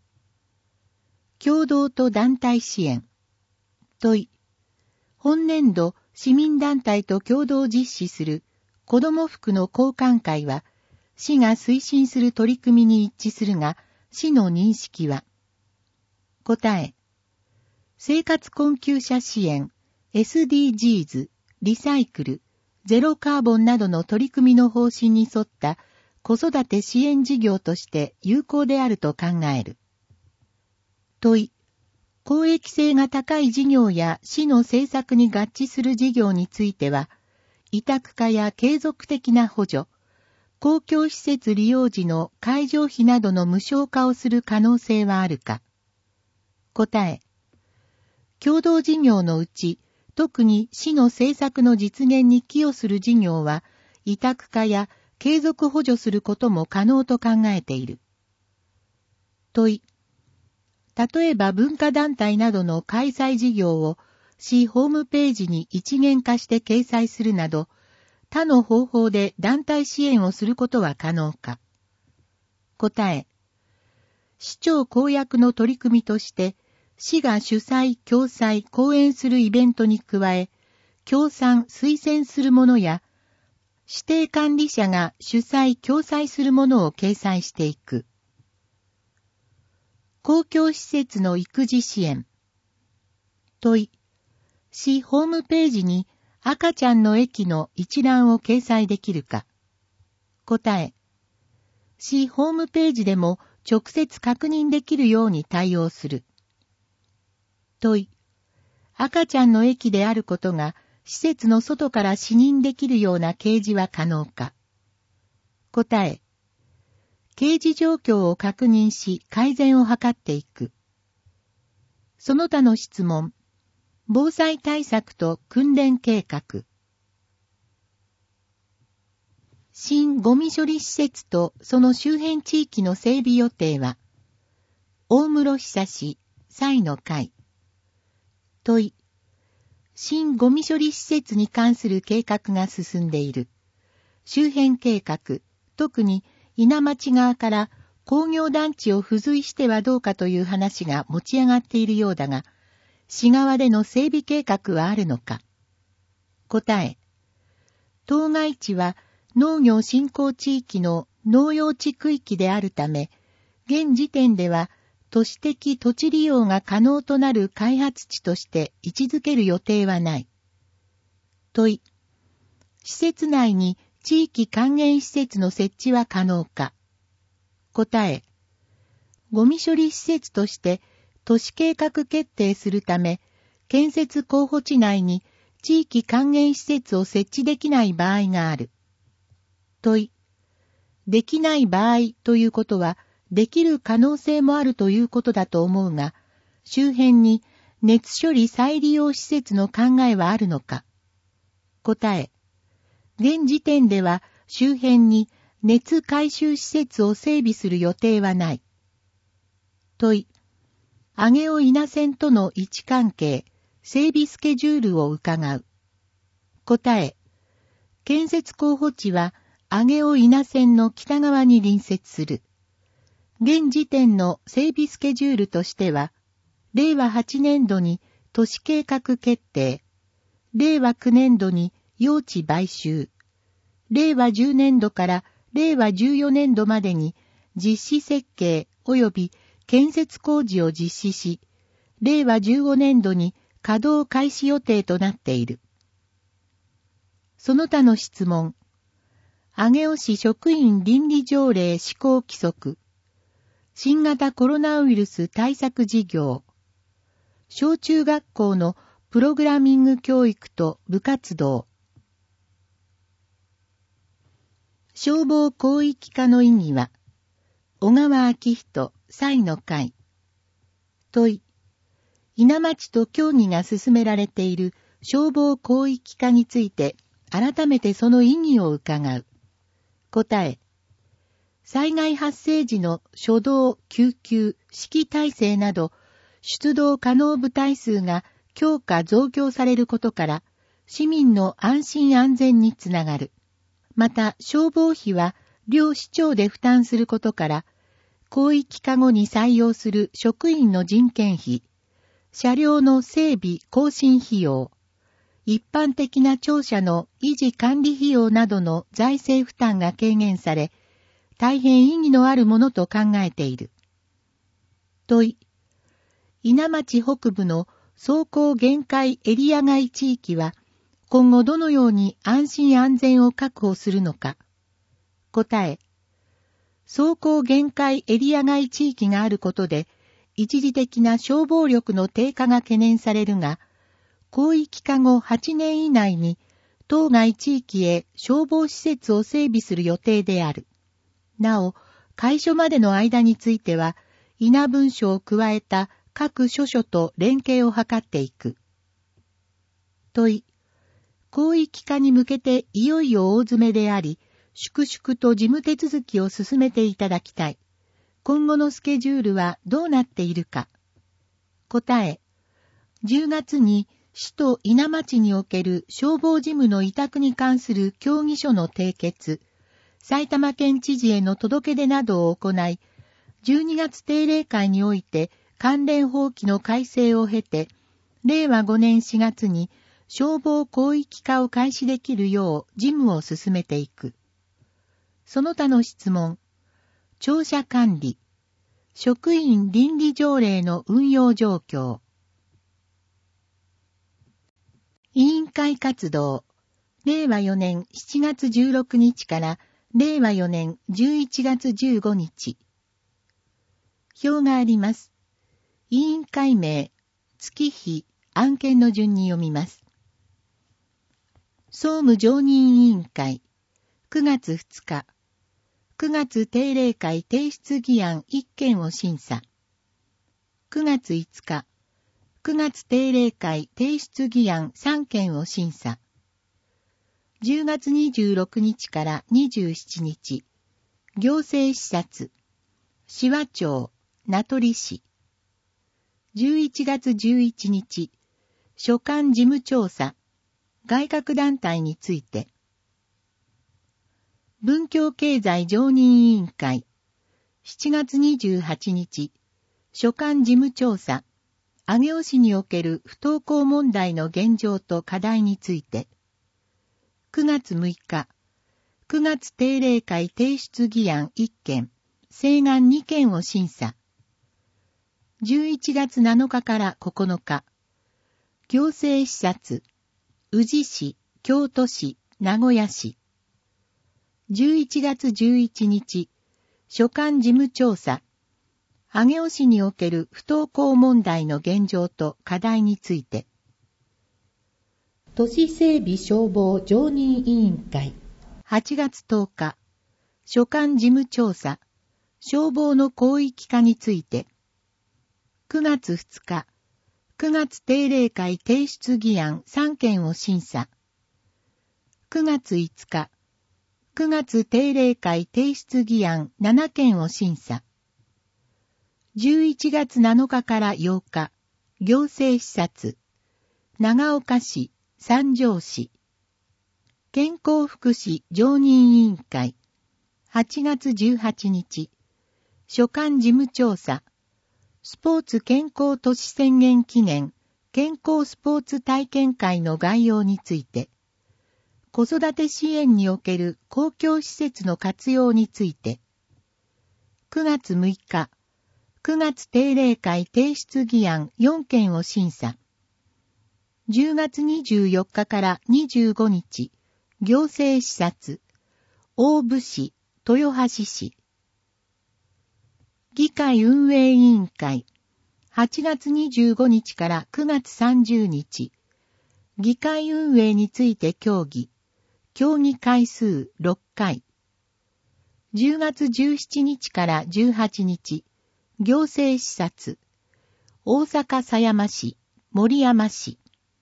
共同と団体支援。問い。本年度、市民団体と共同実施する子ども服の交換会は、市が推進する取り組みに一致するが、市の認識は。答え。生活困窮者支援、エスディージーズ、リサイクル、ゼロカーボンなどの取り組みの方針に沿った子育て支援事業として有効であると考える。問い。公益性が高い事業や市の政策に合致する事業については、委託化や継続的な補助、 公共施設利用時の会場費などの無償化をする可能性はあるか。答え。共同事業のうち、特に市の政策の実現に寄与する事業は、委託化や継続補助することも可能と考えている。問い。例えば文化団体などの開催事業を市ホームページに一元化して掲載するなど、他の方法で団体支援をすることは可能か。答え。市長公約の取り組みとして、市が主催、共催、講演するイベントに加え、協賛、推薦するものや、指定管理者が主催、共催するものを掲載していく。公共施設の育児支援。問い。市ホームページに赤ちゃんの駅の一覧を掲載できるか。答え。市ホームページでも直接確認できるように対応する。問い。赤ちゃんの駅であることが施設の外から視認できるような掲示は可能か。答え。掲示状況を確認し改善を図っていく。その他の質問。防災対策と訓練計画。新ゴミ処理施設とその周辺地域の整備予定は、大室久志、祭の会。問い。新ゴミ処理施設に関する計画が進んでいる。周辺計画、特に稲町側から工業団地を付随してはどうかという話が持ち上がっているようだが、市側での整備計画はあるのか。答え。当該地は農業振興地域の農用地区域であるため、現時点では都市的土地利用が可能となる開発地として位置づける予定はない。問い。施設内に地域還元施設の設置は可能か。答え。ゴミ処理施設として都市計画決定するため、建設候補地内に地域還元施設を設置できない場合がある。問い。できない場合ということは、できる可能性もあるということだと思うが、周辺に熱処理再利用施設の考えはあるのか。答え。現時点では周辺に熱回収施設を整備する予定はない。問い。上尾稲線との位置関係、整備スケジュールを伺う。答え。建設候補地は上尾稲線の北側に隣接する。現時点の整備スケジュールとしては、れいわはちねんどに都市計画決定、れいわきゅうねんどに用地買収、れいわじゅうねんどかられいわじゅうよねんどまでに実施設計及び建設工事を実施し、れいわじゅうごねんどに稼働開始予定となっている。その他の質問。上尾市職員倫理条例施行規則。新型コロナウイルス対策事業。小中学校のプログラミング教育と部活動。消防広域化の意義は、小川明人、祭の会。問い。稲町と協議が進められている消防広域化について、改めてその意義を伺う。答え。災害発生時の初動、救急、指揮体制など、出動可能部隊数が強化増強されることから、市民の安心安全につながる。また、消防費は両市長で負担することから、広域化後に採用する職員の人件費、車両の整備更新費用、一般的な庁舎の維持管理費用などの財政負担が軽減され、大変意義のあるものと考えている。問い。稲町北部の走行限界エリア外地域は、今後どのように安心安全を確保するのか。答え。走行限界エリア外地域があることで、一時的な消防力の低下が懸念されるが、広域化後はちねん以内に当該地域へ消防施設を整備する予定である。なお、開所までの間については、稲文書を加えた各所々と連携を図っていく。問い、広域化に向けていよいよ大詰めであり、粛々と事務手続きを進めていただきたい。今後のスケジュールはどうなっているか。答え、じゅうがつに市と稲町における消防事務の委託に関する協議書の締結、埼玉県知事への届け出などを行い、じゅうにがつ定例会において関連法規の改正を経て、れいわごねんしがつに消防広域化を開始できるよう事務を進めていく。その他の質問、庁舎管理、職員倫理条例の運用状況。委員会活動、れいわよねんしちがつじゅうろくにちかられいわよねんじゅういちがつじゅうごにち。表があります。委員会名、月日、案件の順に読みます。総務常任委員会、くがつふつか、くがつ定例会提出議案いっけんを審査。くがついつか、くがつ定例会提出議案さんけんを審査。じゅうがつにじゅうろくにちからにじゅうしちにち、行政視察、紫波町、名取市。じゅういちがつじゅういちにち、所管事務調査、外郭団体について。文教経済常任委員会、しちがつにじゅうはちにち、所管事務調査、上尾市における不登校問題の現状と課題について。くがつむいか、くがつ定例会提出議案いっけん、請願にけんを審査。じゅういちがつなのかからここのか、行政視察、宇治市、京都市、名古屋市。じゅういちがつじゅういちにち、所管事務調査、上尾市における不登校問題の現状と課題について。都市整備消防常任委員会、はちがつとおか、所管事務調査、消防の広域化について。くがつふつか、くがつ定例会提出議案さんけんを審査。くがついつか、くがつ定例会提出議案ななけんを審査。じゅういちがつなのかからようか、行政視察、長岡市、三条市。健康福祉常任委員会、はちがつじゅうはちにち、所管事務調査、スポーツ健康都市宣言記念健康スポーツ体験会の概要について、子育て支援における公共施設の活用について、くがつむいか、くがつ定例会提出議案よんけんを審査。じゅうがつにじゅうよっかからにじゅうごにち、行政視察、大府市、豊橋市。議会運営委員会、はちがつにじゅうごにちからくがつさんじゅうにち、議会運営について協議、協議回数ろっかい。じゅうがつじゅうしちにちからじゅうはちにち、行政視察、大阪狭山市、森山市。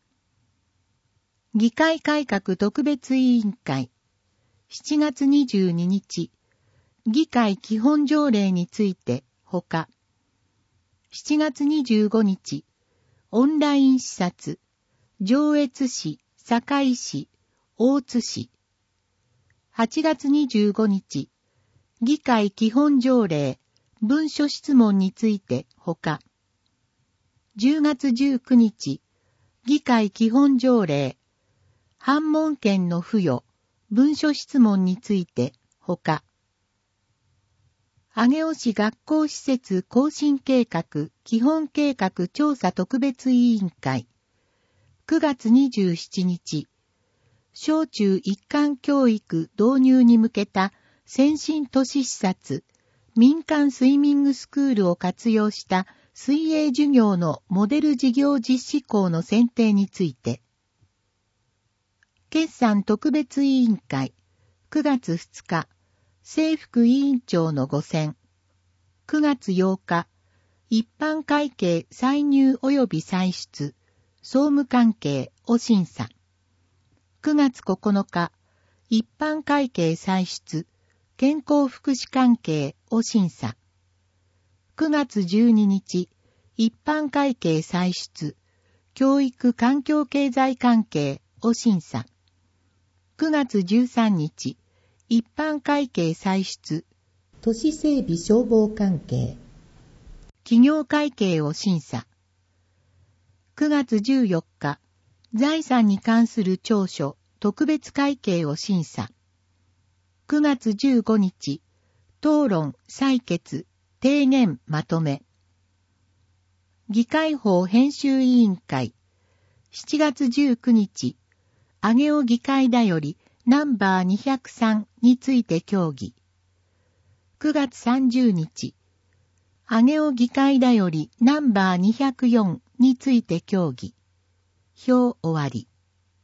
議会改革特別委員会、しちがつにじゅうににち、議会基本条例について、ほか。しちがつにじゅうごにち、オンライン視察、上越市、堺市、大津市。はちがつにじゅうごにち、議会基本条例、文書質問について、ほか。じゅうがつじゅうくにち、議会基本条例、反問権の付与、文書質問について、ほか。上尾市学校施設更新計画基本計画調査特別委員会、くがつにじゅうしちにち、小中一貫教育導入に向けた先進都市視察、民間スイミングスクールを活用した水泳授業のモデル事業実施校の選定について、 決算特別委員会、くがつふつか、正副委員長のご選。くがつようか、一般会計歳入及び歳出、総務関係を審査。くがつここのか、一般会計歳出、健康福祉関係を審査。くがつじゅうににち、一般会計歳出、教育環境経済関係を審査。くがつじゅうさんにち、一般会計歳出、都市整備消防関係、企業会計を審査。くがつじゅうよっか、財産に関する調書、特別会計を審査。くがつじゅうごにち、討論、採決、提言、まとめ。議会法編集委員会、しちがつじゅうくにち、上尾議会だよりナンバーにひゃくさんについて協議。くがつさんじゅうにち、上尾議会だよりナンバーにひゃくよんについて協議。表終わり。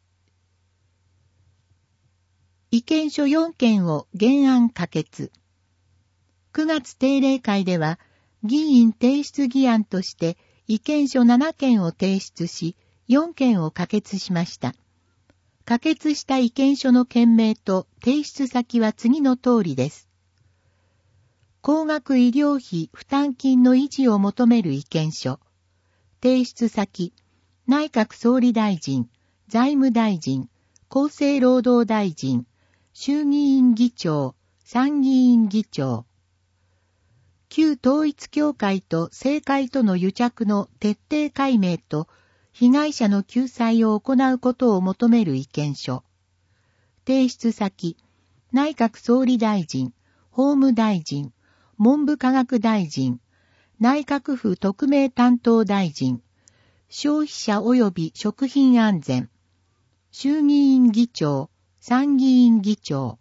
意見書よんけんを原案可決。くがつ定例会では、議員提出議案として意見書ななけんを提出し、よんけんを可決しました。可決した意見書の件名と提出先は次の通りです。高額医療費負担金の維持を求める意見書。提出先、内閣総理大臣、財務大臣、厚生労働大臣、衆議院議長、参議院議長。旧統一教会と政界との癒着の徹底解明と被害者の救済を行うことを求める意見書。提出先、内閣総理大臣、法務大臣、文部科学大臣、内閣府特命担当大臣、消費者及び食品安全、衆議院議長、参議院議長。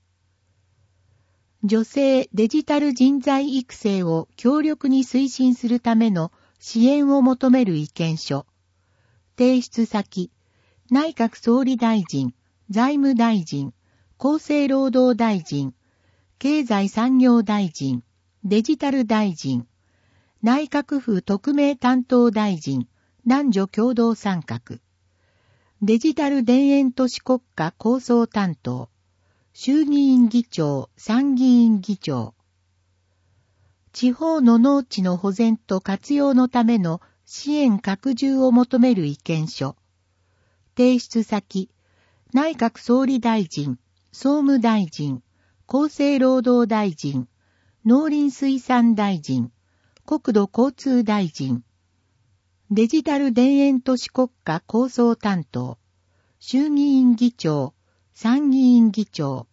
女性デジタル人材育成を強力に推進するための支援を求める意見書。提出先、内閣総理大臣、財務大臣、厚生労働大臣、経済産業大臣、デジタル大臣、内閣府特命担当大臣、男女共同参画、デジタル田園都市国家構想担当、衆議院議長、参議院議長。地方の農地の保全と活用のための支援拡充を求める意見書。提出先、内閣総理大臣、総務大臣、厚生労働大臣、農林水産大臣、国土交通大臣、デジタル田園都市国家構想担当、衆議院議長、参議院議長。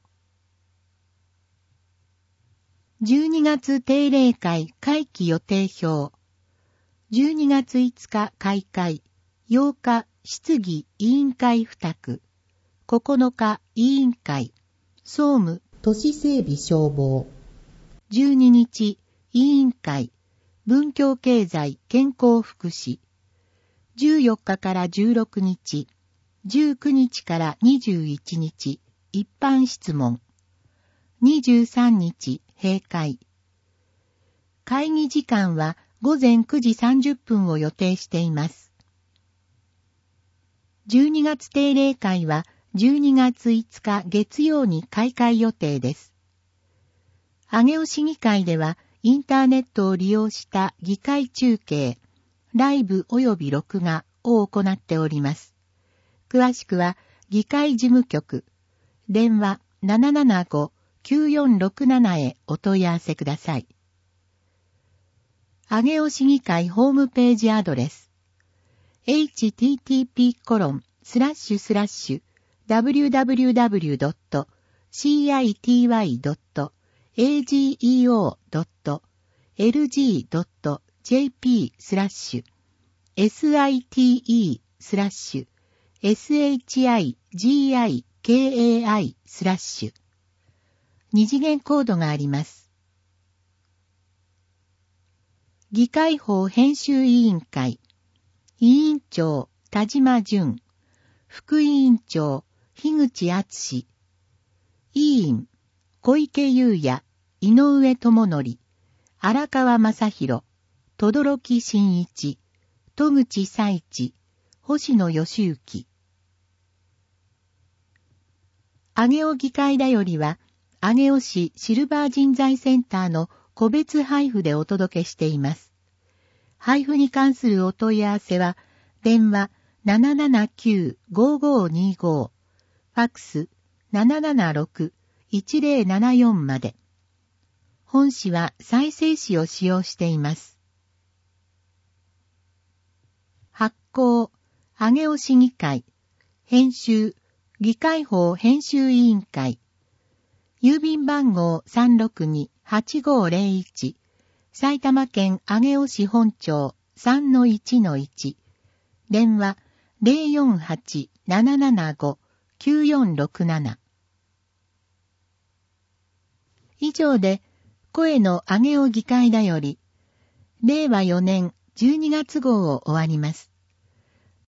じゅうにがつ定例会会期予定表。じゅうにがついつか開会、ようか質疑委員会付託、ここのか委員会、総務、都市整備消防。じゅうににち委員会、文教経済健康福祉。じゅうよっかからじゅうろくにち、じゅうくにちからにじゅういちにち、一般質問。にじゅうさんにち閉会。会議時間はごぜんくじさんじゅっぷんを予定しています。じゅうにがつ定例会はじゅうにがついつか月曜に開会予定です。上尾市議会ではインターネットを利用した議会中継、ライブ及び録画を行っております。詳しくは議会事務局、電話 ななななごきゅうよんろくなな へお問い合わせください。上尾市議会ホームページアドレス エイチティーティーピーコロンスラッシュスラッシュダブリューダブリューダブリュードットシーアイティーワイドットエージーイーオードットエルジードットジェーピースラッシュエスアイティーイースラッシュエスエイチアイジーアイケーエーアイスラッシュ二次元コードがあります。議会法編集委員会委員長田島淳、副委員長樋口敦、委員、小池優也、井上智則、荒川正宏、轟真一、戸口佐一、星野義行。上尾議会だよりは、上尾市シルバー人材センターの個別配布でお届けしています。配布に関するお問い合わせは、電話 ななななきゅうごごにご、ファックス ななななろくいちぜろななよん まで。本紙は再生紙を使用しています。発行、上尾市議会、編集、議会法編集委員会、郵便番号 さんろくにはちごぜろいち、埼玉県上尾市本町 さんのいちのいち、電話 ゼロよんはち ななななご きゅうよんろくなな。以上で、声の上尾議会だより、れいわよねんじゅうにがつ号を終わります。